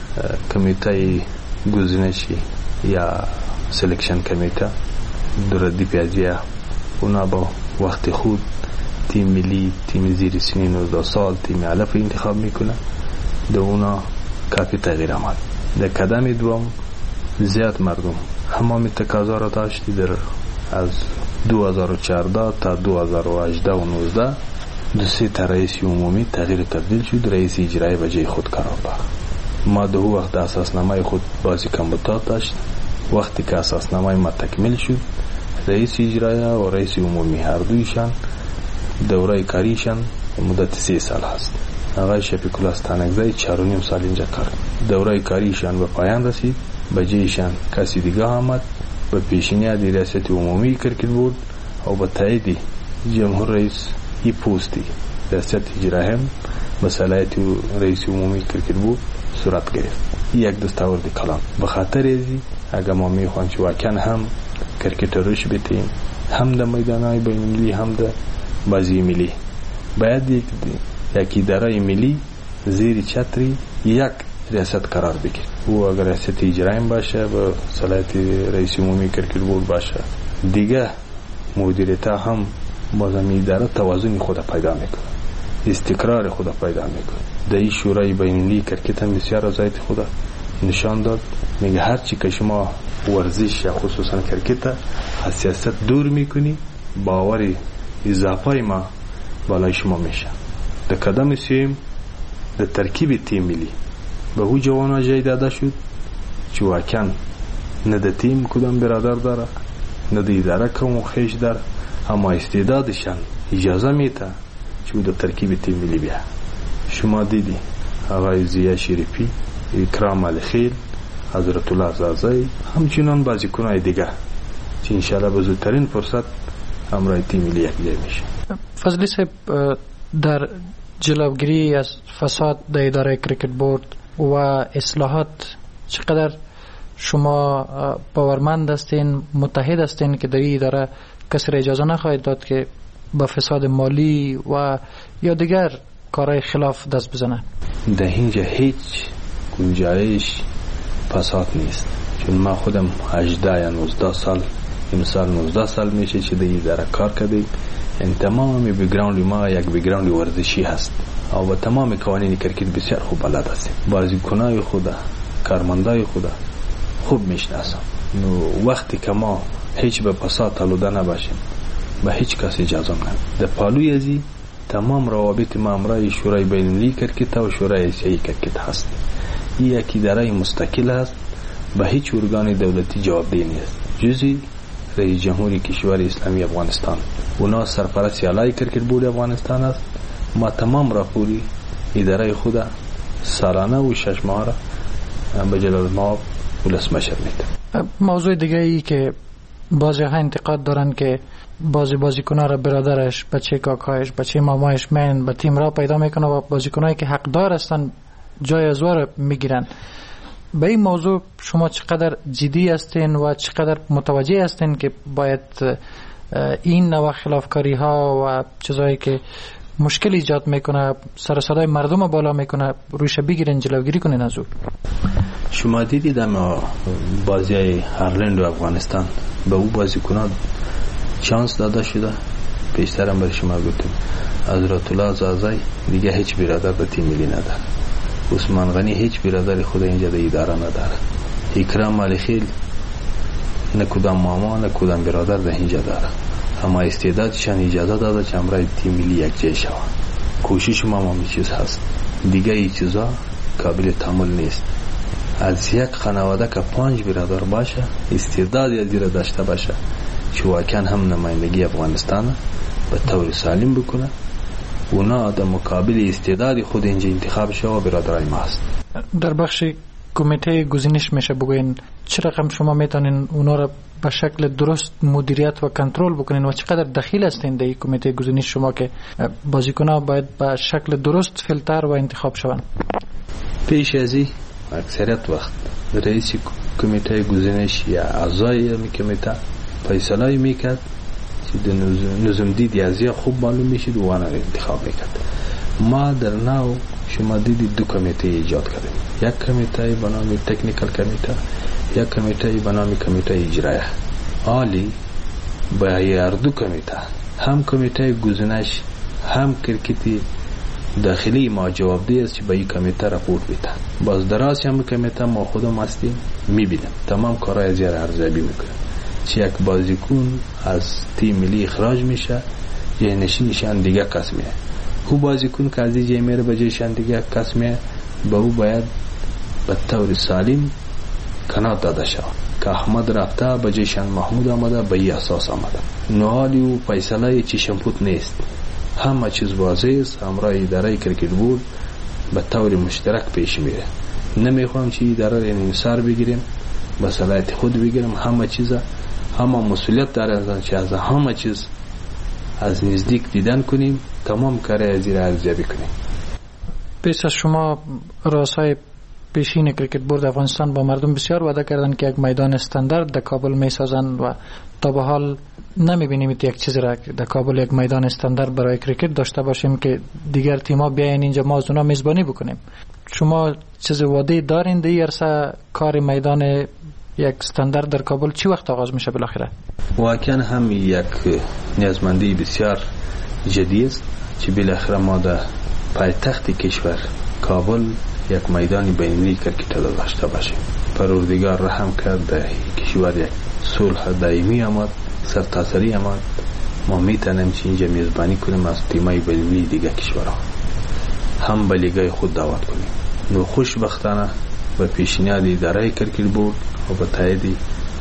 کمیته گزینشی یا سلکشن کمیته دردی پیازیه اونا با وقت خود تیم ملی، تیم زیر سنین 19 سال، تیم علف انتخاب میکنه. در اونا کافی تغییر آمد. در قدم دوم زیاد مردم همه تقاضا را داشتی در از 2014 تا 2018 و 19 دوسری تا رئیس عمومی تغییر تبدیل شد، رئیس اجرایی به جای خود قرار داد. ما در وقت اساسنامه خود بازی کمبودات داشت. وقتی که اساسنامه ما تکمیل شد رئیس اجرایی و رئیس عمومی هر دویشان دوره کاریشان مدت 3 سال هست. آقای شفیق الله استانکزی 4.5 سال اینجا کار. دوره کاریشان به پایان رسید. به جایشان کسی دیگه آمد به پیشنهاد ریاست عمومی کرکت بود و به تایید جمهور رئیس ای پوستی ریاست اجرایی هم به صلاحیت رئیس عمومی کرکت بود صورت گرفت. یک دستاورد کلان. به خاطر ازی اگر ما میخوایم که واقعا هم کرکت روش بتیم هم در میدانهای بین‌المللی هم در بازی ملی باید یک اداره ملی زیر چتری یک ریاست قرار بگیرد. او اگر ریاست اجرایی باشه به صلاحیت رئیس عمومی کرکت بورد باشه دیگه مدیریت هم باز این اداره توازن خود پیدا میکنه، استقرار خود پیدا میکنه. در این شورای بین‌المللی کرکت هم بسیار از خود نشان داد. میگه هر چی که شما ورزش یا خصوصا کرکت از سیاست دور میکنی باوری اضافه ما بالای شما میشه. در قدم سوم در ترکیب تیم ملی به او جوان جای داده شد که واقعا نه در تیم کدام برادر داره نه در اداره کم خیش داره، اما استعدادشان اجازه میده که در ترکیب تیم ملی بیا. شما دیدی آقای زیا شریفی، اکرام علیخیل، حضرت الله زازی همچنان بازیکنای دیگه که انشاءالله به زودترین فرصت همراه تیم ملی یک جای میشه. فضلی صاحب، در جلوگیری از فساد در اداره کرکت بورد و اصلاحات چقدر شما باورمند هستین، متحد هستین که در این اداره کسی را اجازه نخواهید داد که با فساد مالی و یا دیگر کارهای خلاف دست بزنه؟ در اینجا هیچ گنجایش فساد نیست، چون ما خودم 18 یا 19 سال امسال 19 سال میشه که در اداره کار کردیم. این تمام بیگراوند ما یک بیگراوند ورزشی هست و تمام قوانین کرکت بسیار خوب بلد هستیم. بازیکنای خود، کارمندای خود خوب میشناسم. وقتی که ما هیچ به فساد آلوده نباشیم به هیچ کس اجازه نمیدیم. در پالوی ازی تمام روابط ما امرای شورای بین‌المللی کرکت و شورای آسیایی کرکت هست. این یک اداره مستقل است، به هیچ ارگان دولتی جوابدهی نیست جزی رئیس جمهوری کشور اسلامی افغانستان. اونا سرپرست اعلی کرکت بورد افغانستان است. ما تمام راپوری اداره خود سالانه و 6 ماه را به جلال ما ولسمشر میده. موضوع دیگه ای که بعضی ها انتقاد دارن که بازیکن‌ها را برادرش، بچه کاکایش، بچه مامایش من به تیم را پیدا میکنه و بازیکنایی که حقدار هستن جای از وار میگیرن. به این موضوع شما چقدر جدی هستین و چقدر متوجه هستین که باید این نوع خلافکاری ها و چیزایی که مشکل ایجاد میکنه، سر صدای مردم بالا میکنه، روش بگیرین، جلوگیری کنین از او؟ شما دیدید اما بازی هرلند و افغانستان به او بازیکنان چانس داده شده. پیشترم برای شما گفتم حضرت الله زازی دیگه هیچ برادر به تیم ملی نداره. عثمان غنی هیچ برادر خود اینجا در اداره نداره. اکرام علیخیل نه کدام ماما نه کدام برادر در اینجا داره، اما استعدادشان اجازه داده که امرای تیم ملی یک جای شود. کوشش ما می چیز هست، دیگه ای چیزا قابل تحمل نیست. از یک خانواده که 5 برادر باشه، استعداد یادی را داشته باشه که واقعا هم نمایندگی افغانستان به طور سالم بکنه، اونا در مقابل استعداد خود اینجا انتخاب شده برادرای ما هست. در بخش کمیته گزینش میشه بگوین چه رقم شما میتونین اونا را به شکل درست مدیریت و کنترل بکنین و چقدر دخیل هستین در این کمیته گزینش شما که بازیکن‌ها باید به شکل درست فیلتر و انتخاب شوند؟ پیش ازی اکثریت وقت رئیس کمیته گزینش یا اعضای می کمیته فیصله میکرد که نظم دیدی از یا خوب معلوم میشید و آنها انتخاب میکرد. ما در نو شما دیدید دو کمیته ایجاد کردیم، یک کمیته به نام تکنیکال کمیته، یک کمیته به نام کمیته اجرایی. عالی با هر دو کمیته، هم کمیته گزینش هم کرکتی داخلی ما جوابدهی است که به این کمیته راپورت میده. باز دراز هم کمیته ما خودم هستیم میبینیم تمام کارهای از یار ارزیابی میکنیم. چه یک بازیکن از تیم ملی اخراج میشه یه نشینشان دیگه قسمیه، او بازیکن که از دیگه میره به جایشان دیگه قسمیه، به او باید به طور سالم کنار داده شود که احمد رفته به جایشان محمود آمده به این اساس آمده. نوالی و فیصله چشم پوت نیست، همه چیز واضح است. همراه اداره کرکت بورد به طور مشترک پیش میره. نمیخوام چی اداره را انحصار بگیریم به صلاحیت خود بگیریم، همه چیز همه مسئولیت دارن که از همه چیز از نزدیک دیدن کنیم، تمام کارهای زیر ارزیابی کنیم. پیش از شما رؤسای پیشین کرکت بورد افغانستان با مردم بسیار وعده کردن که یک میدان استاندارد در کابل میسازند و تا به حال نمیبینیم یک چیزی را در کابل یک میدان استاندارد برای کرکت داشته باشیم که دیگر تیم‌ها بیاین اینجا ما از اونها میزبانی بکنیم. شما چیز وعده دارین در عرصه کار میدان یک استاندارد در کابل چی وقت آغاز میشه بالاخره؟ واقعا هم یک نیازمندی بسیار جدی است که بالاخره ما در پایتخت کشور کابل یک میدان بین‌المللی کرکت داشته باشیم. پروردگار رحم کرد در کشور یک صلح دائمی آمد، سرتاسری آمد، ما میتونیم که اینجا میزبانی کنیم از تیمای بین‌المللی دیگه کشورها، هم به لیگای خود دعوت کنیم. نو خوشبختانه به پیشنهاد اداره کرکت بورد و به تایید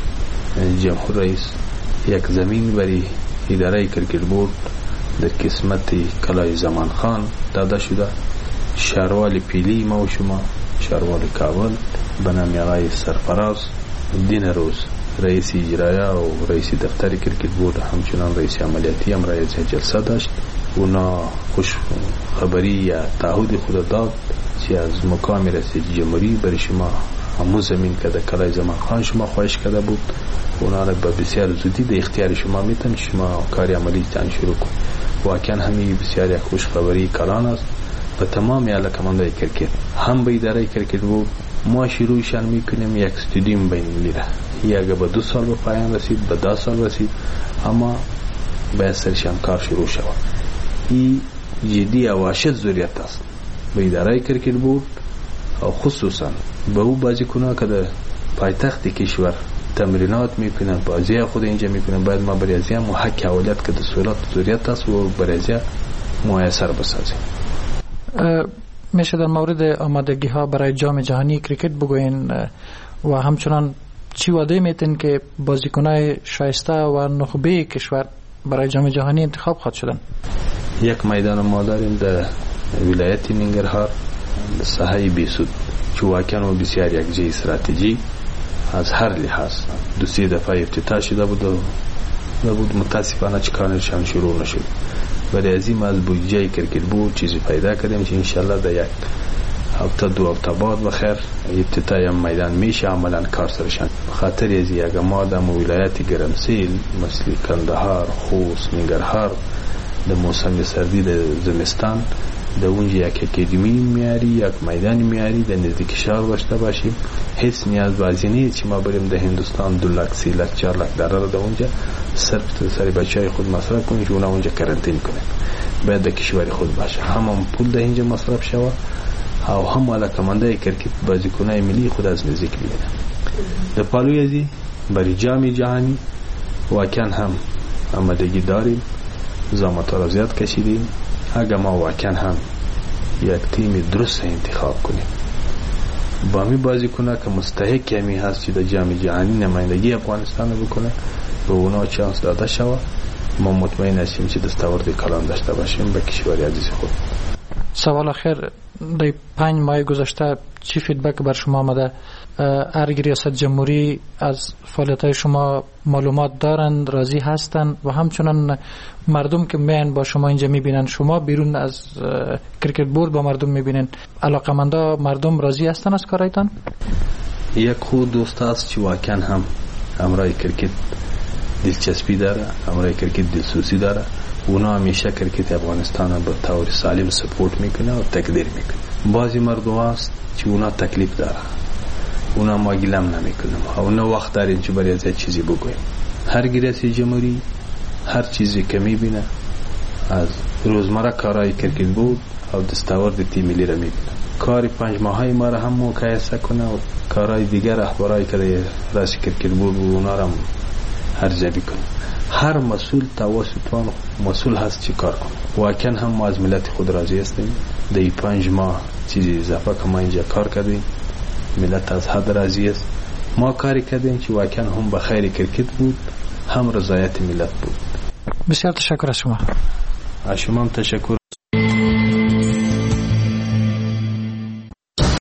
جمهور رئیس یک زمین برای اداره کرکت بورد در قسمت کلای زمان خان داده شده. شهروال پیلی ما و شما، شهروال کابل به نام آقای سرفراز دین روز رئیس اجرایی و رئیس دفتر کرکت بورد، همچنان رئیس عملیاتی هم رئیس جلسه داشت. اونا خوش خبری یا تعهد خود داد که از مقام رئیس جمهوری برای شما همون زمین که در کلای زمان خان شما خواهش کرده بود، اونا را به بسیار زودی در اختیار شما میتن شما کاری عملی تان شروع کنید. واقعا همین بسیار یک خوش خبری کلان است به تمام علاقمندان کرکت. هم به اداره کرکت بود ما شروعشان میکنیم یک استادیوم بین‌المللی را، یا به 2 سال به پایان رسید، به 10 سال رسید، اما به سرشان کار شروع شود. این جدی اواشد ضرورت است به اداره کرکت بود و خصوصا به او بازیکنان که در پایتخت کشور تمرینات میکنن، بازی خود اینجا میکنن، باید ما برای ازیا حق اولیت که در صورت ضرورت است و برای ازیا میسر بسازیم. میشه در مورد آمادگی ها برای جام جهانی کرکت بگوین و همچنان چی وعده میتین که بازیکنای شایسته و نخبه کشور برای جام جهانی انتخاب خواهد شدن؟ یک میدان ما داریم در ولایت ننگرهار ساحه بیسود که واقعا و بسیار یک جای استراتژی از هر لحاظ 2-3 دفعه افتتاح شده بود متاسفانه کارشان شروع نشد. برای ازیم از بودجه کرکت بود چیزی پیدا کردیم که انشالله در یک هفته 2 هفته بعد بخیر افتتاح میدان میشه عملا کار سرشان. خاطر از یک ما در ولایت گرمسیل مثل کندهار، خوست، ننگرهار در موسم سردی در زمستان در اونجا یک اکادمی میاری، یک میدان میاری در نزدیک شهر داشته باشیم. هیچ نیاز بازی نیست که ما بریم در هندوستان 2 لک 3 لک 4 لک دلار در اونجا صرف سر بچهای خود مصرف کنیم که اونا اونجا کرنتین کنیم. باید در کشور خود باشه، همون پول در اینجا مصرف شود او هم علاقمندای کرکت بازیکنای ملی خود از نزدیک ببینن. در پالوی ازی برای جام جهانی واقعا هم آمادگی داریم، زحمت را زیاد کشیدیم. اگر ما واقعا هم یک تیم درست انتخاب کنیم با می بازیکنه که مستحق کمی هست که در جام جهانی نمایندگی افغانستان بکنه به اونا چانس داده شود، ما مطمئن هستیم که دستاورد کلان داشته باشیم به کشور عزیز خود. سوال آخر، در 5 ماه گذشته چی فیدبک بر شما آمده؟ ارگ ریاست جمهوری از فعالیت‌های شما معلومات دارند، راضی هستند و همچنان مردم که میان با شما اینجا میبینن، شما بیرون از کرکت بورد با مردم میبینن، علاقمندا مردم راضی هستند از کارایتان؟ یک خود دوست است که واقعا هم امرای کرکت دلچسپی داره، امرای کرکت دلسوزی داره. اونا همیشه کرکت افغانستان به طور سالم سپورت میکنه و تقدیر میکنه. بعضی مردم هست که اونا تکلیف داره، اونا ما گلم نمیکنیم، اونا وقت دارین که برای از چیزی بگویم. هر ریاست جمهوری هر چیزی که میبینه از روزمره کارهای کرکت بود و دستاورد تیم ملی را میبینه. کار 5 ماهه ما را هم مقایسه کنه و کارهای دیگر اخبارایی که راست کرکت بود اونا را ارزیابی کنه. هر مسئول توسط مسئول هست چی کار کنه. واقعا هم ما از ملت خود راضی هستیم. در 5 ماه چیزی اضافه که ما اینجا کار کردیم، ملت از حد راضی است. ما کاری کردیم که واقعا هم به خیر کرکت بود، هم رضایت ملت بود. بسیار تشکر از شما. از شما هم تشکر.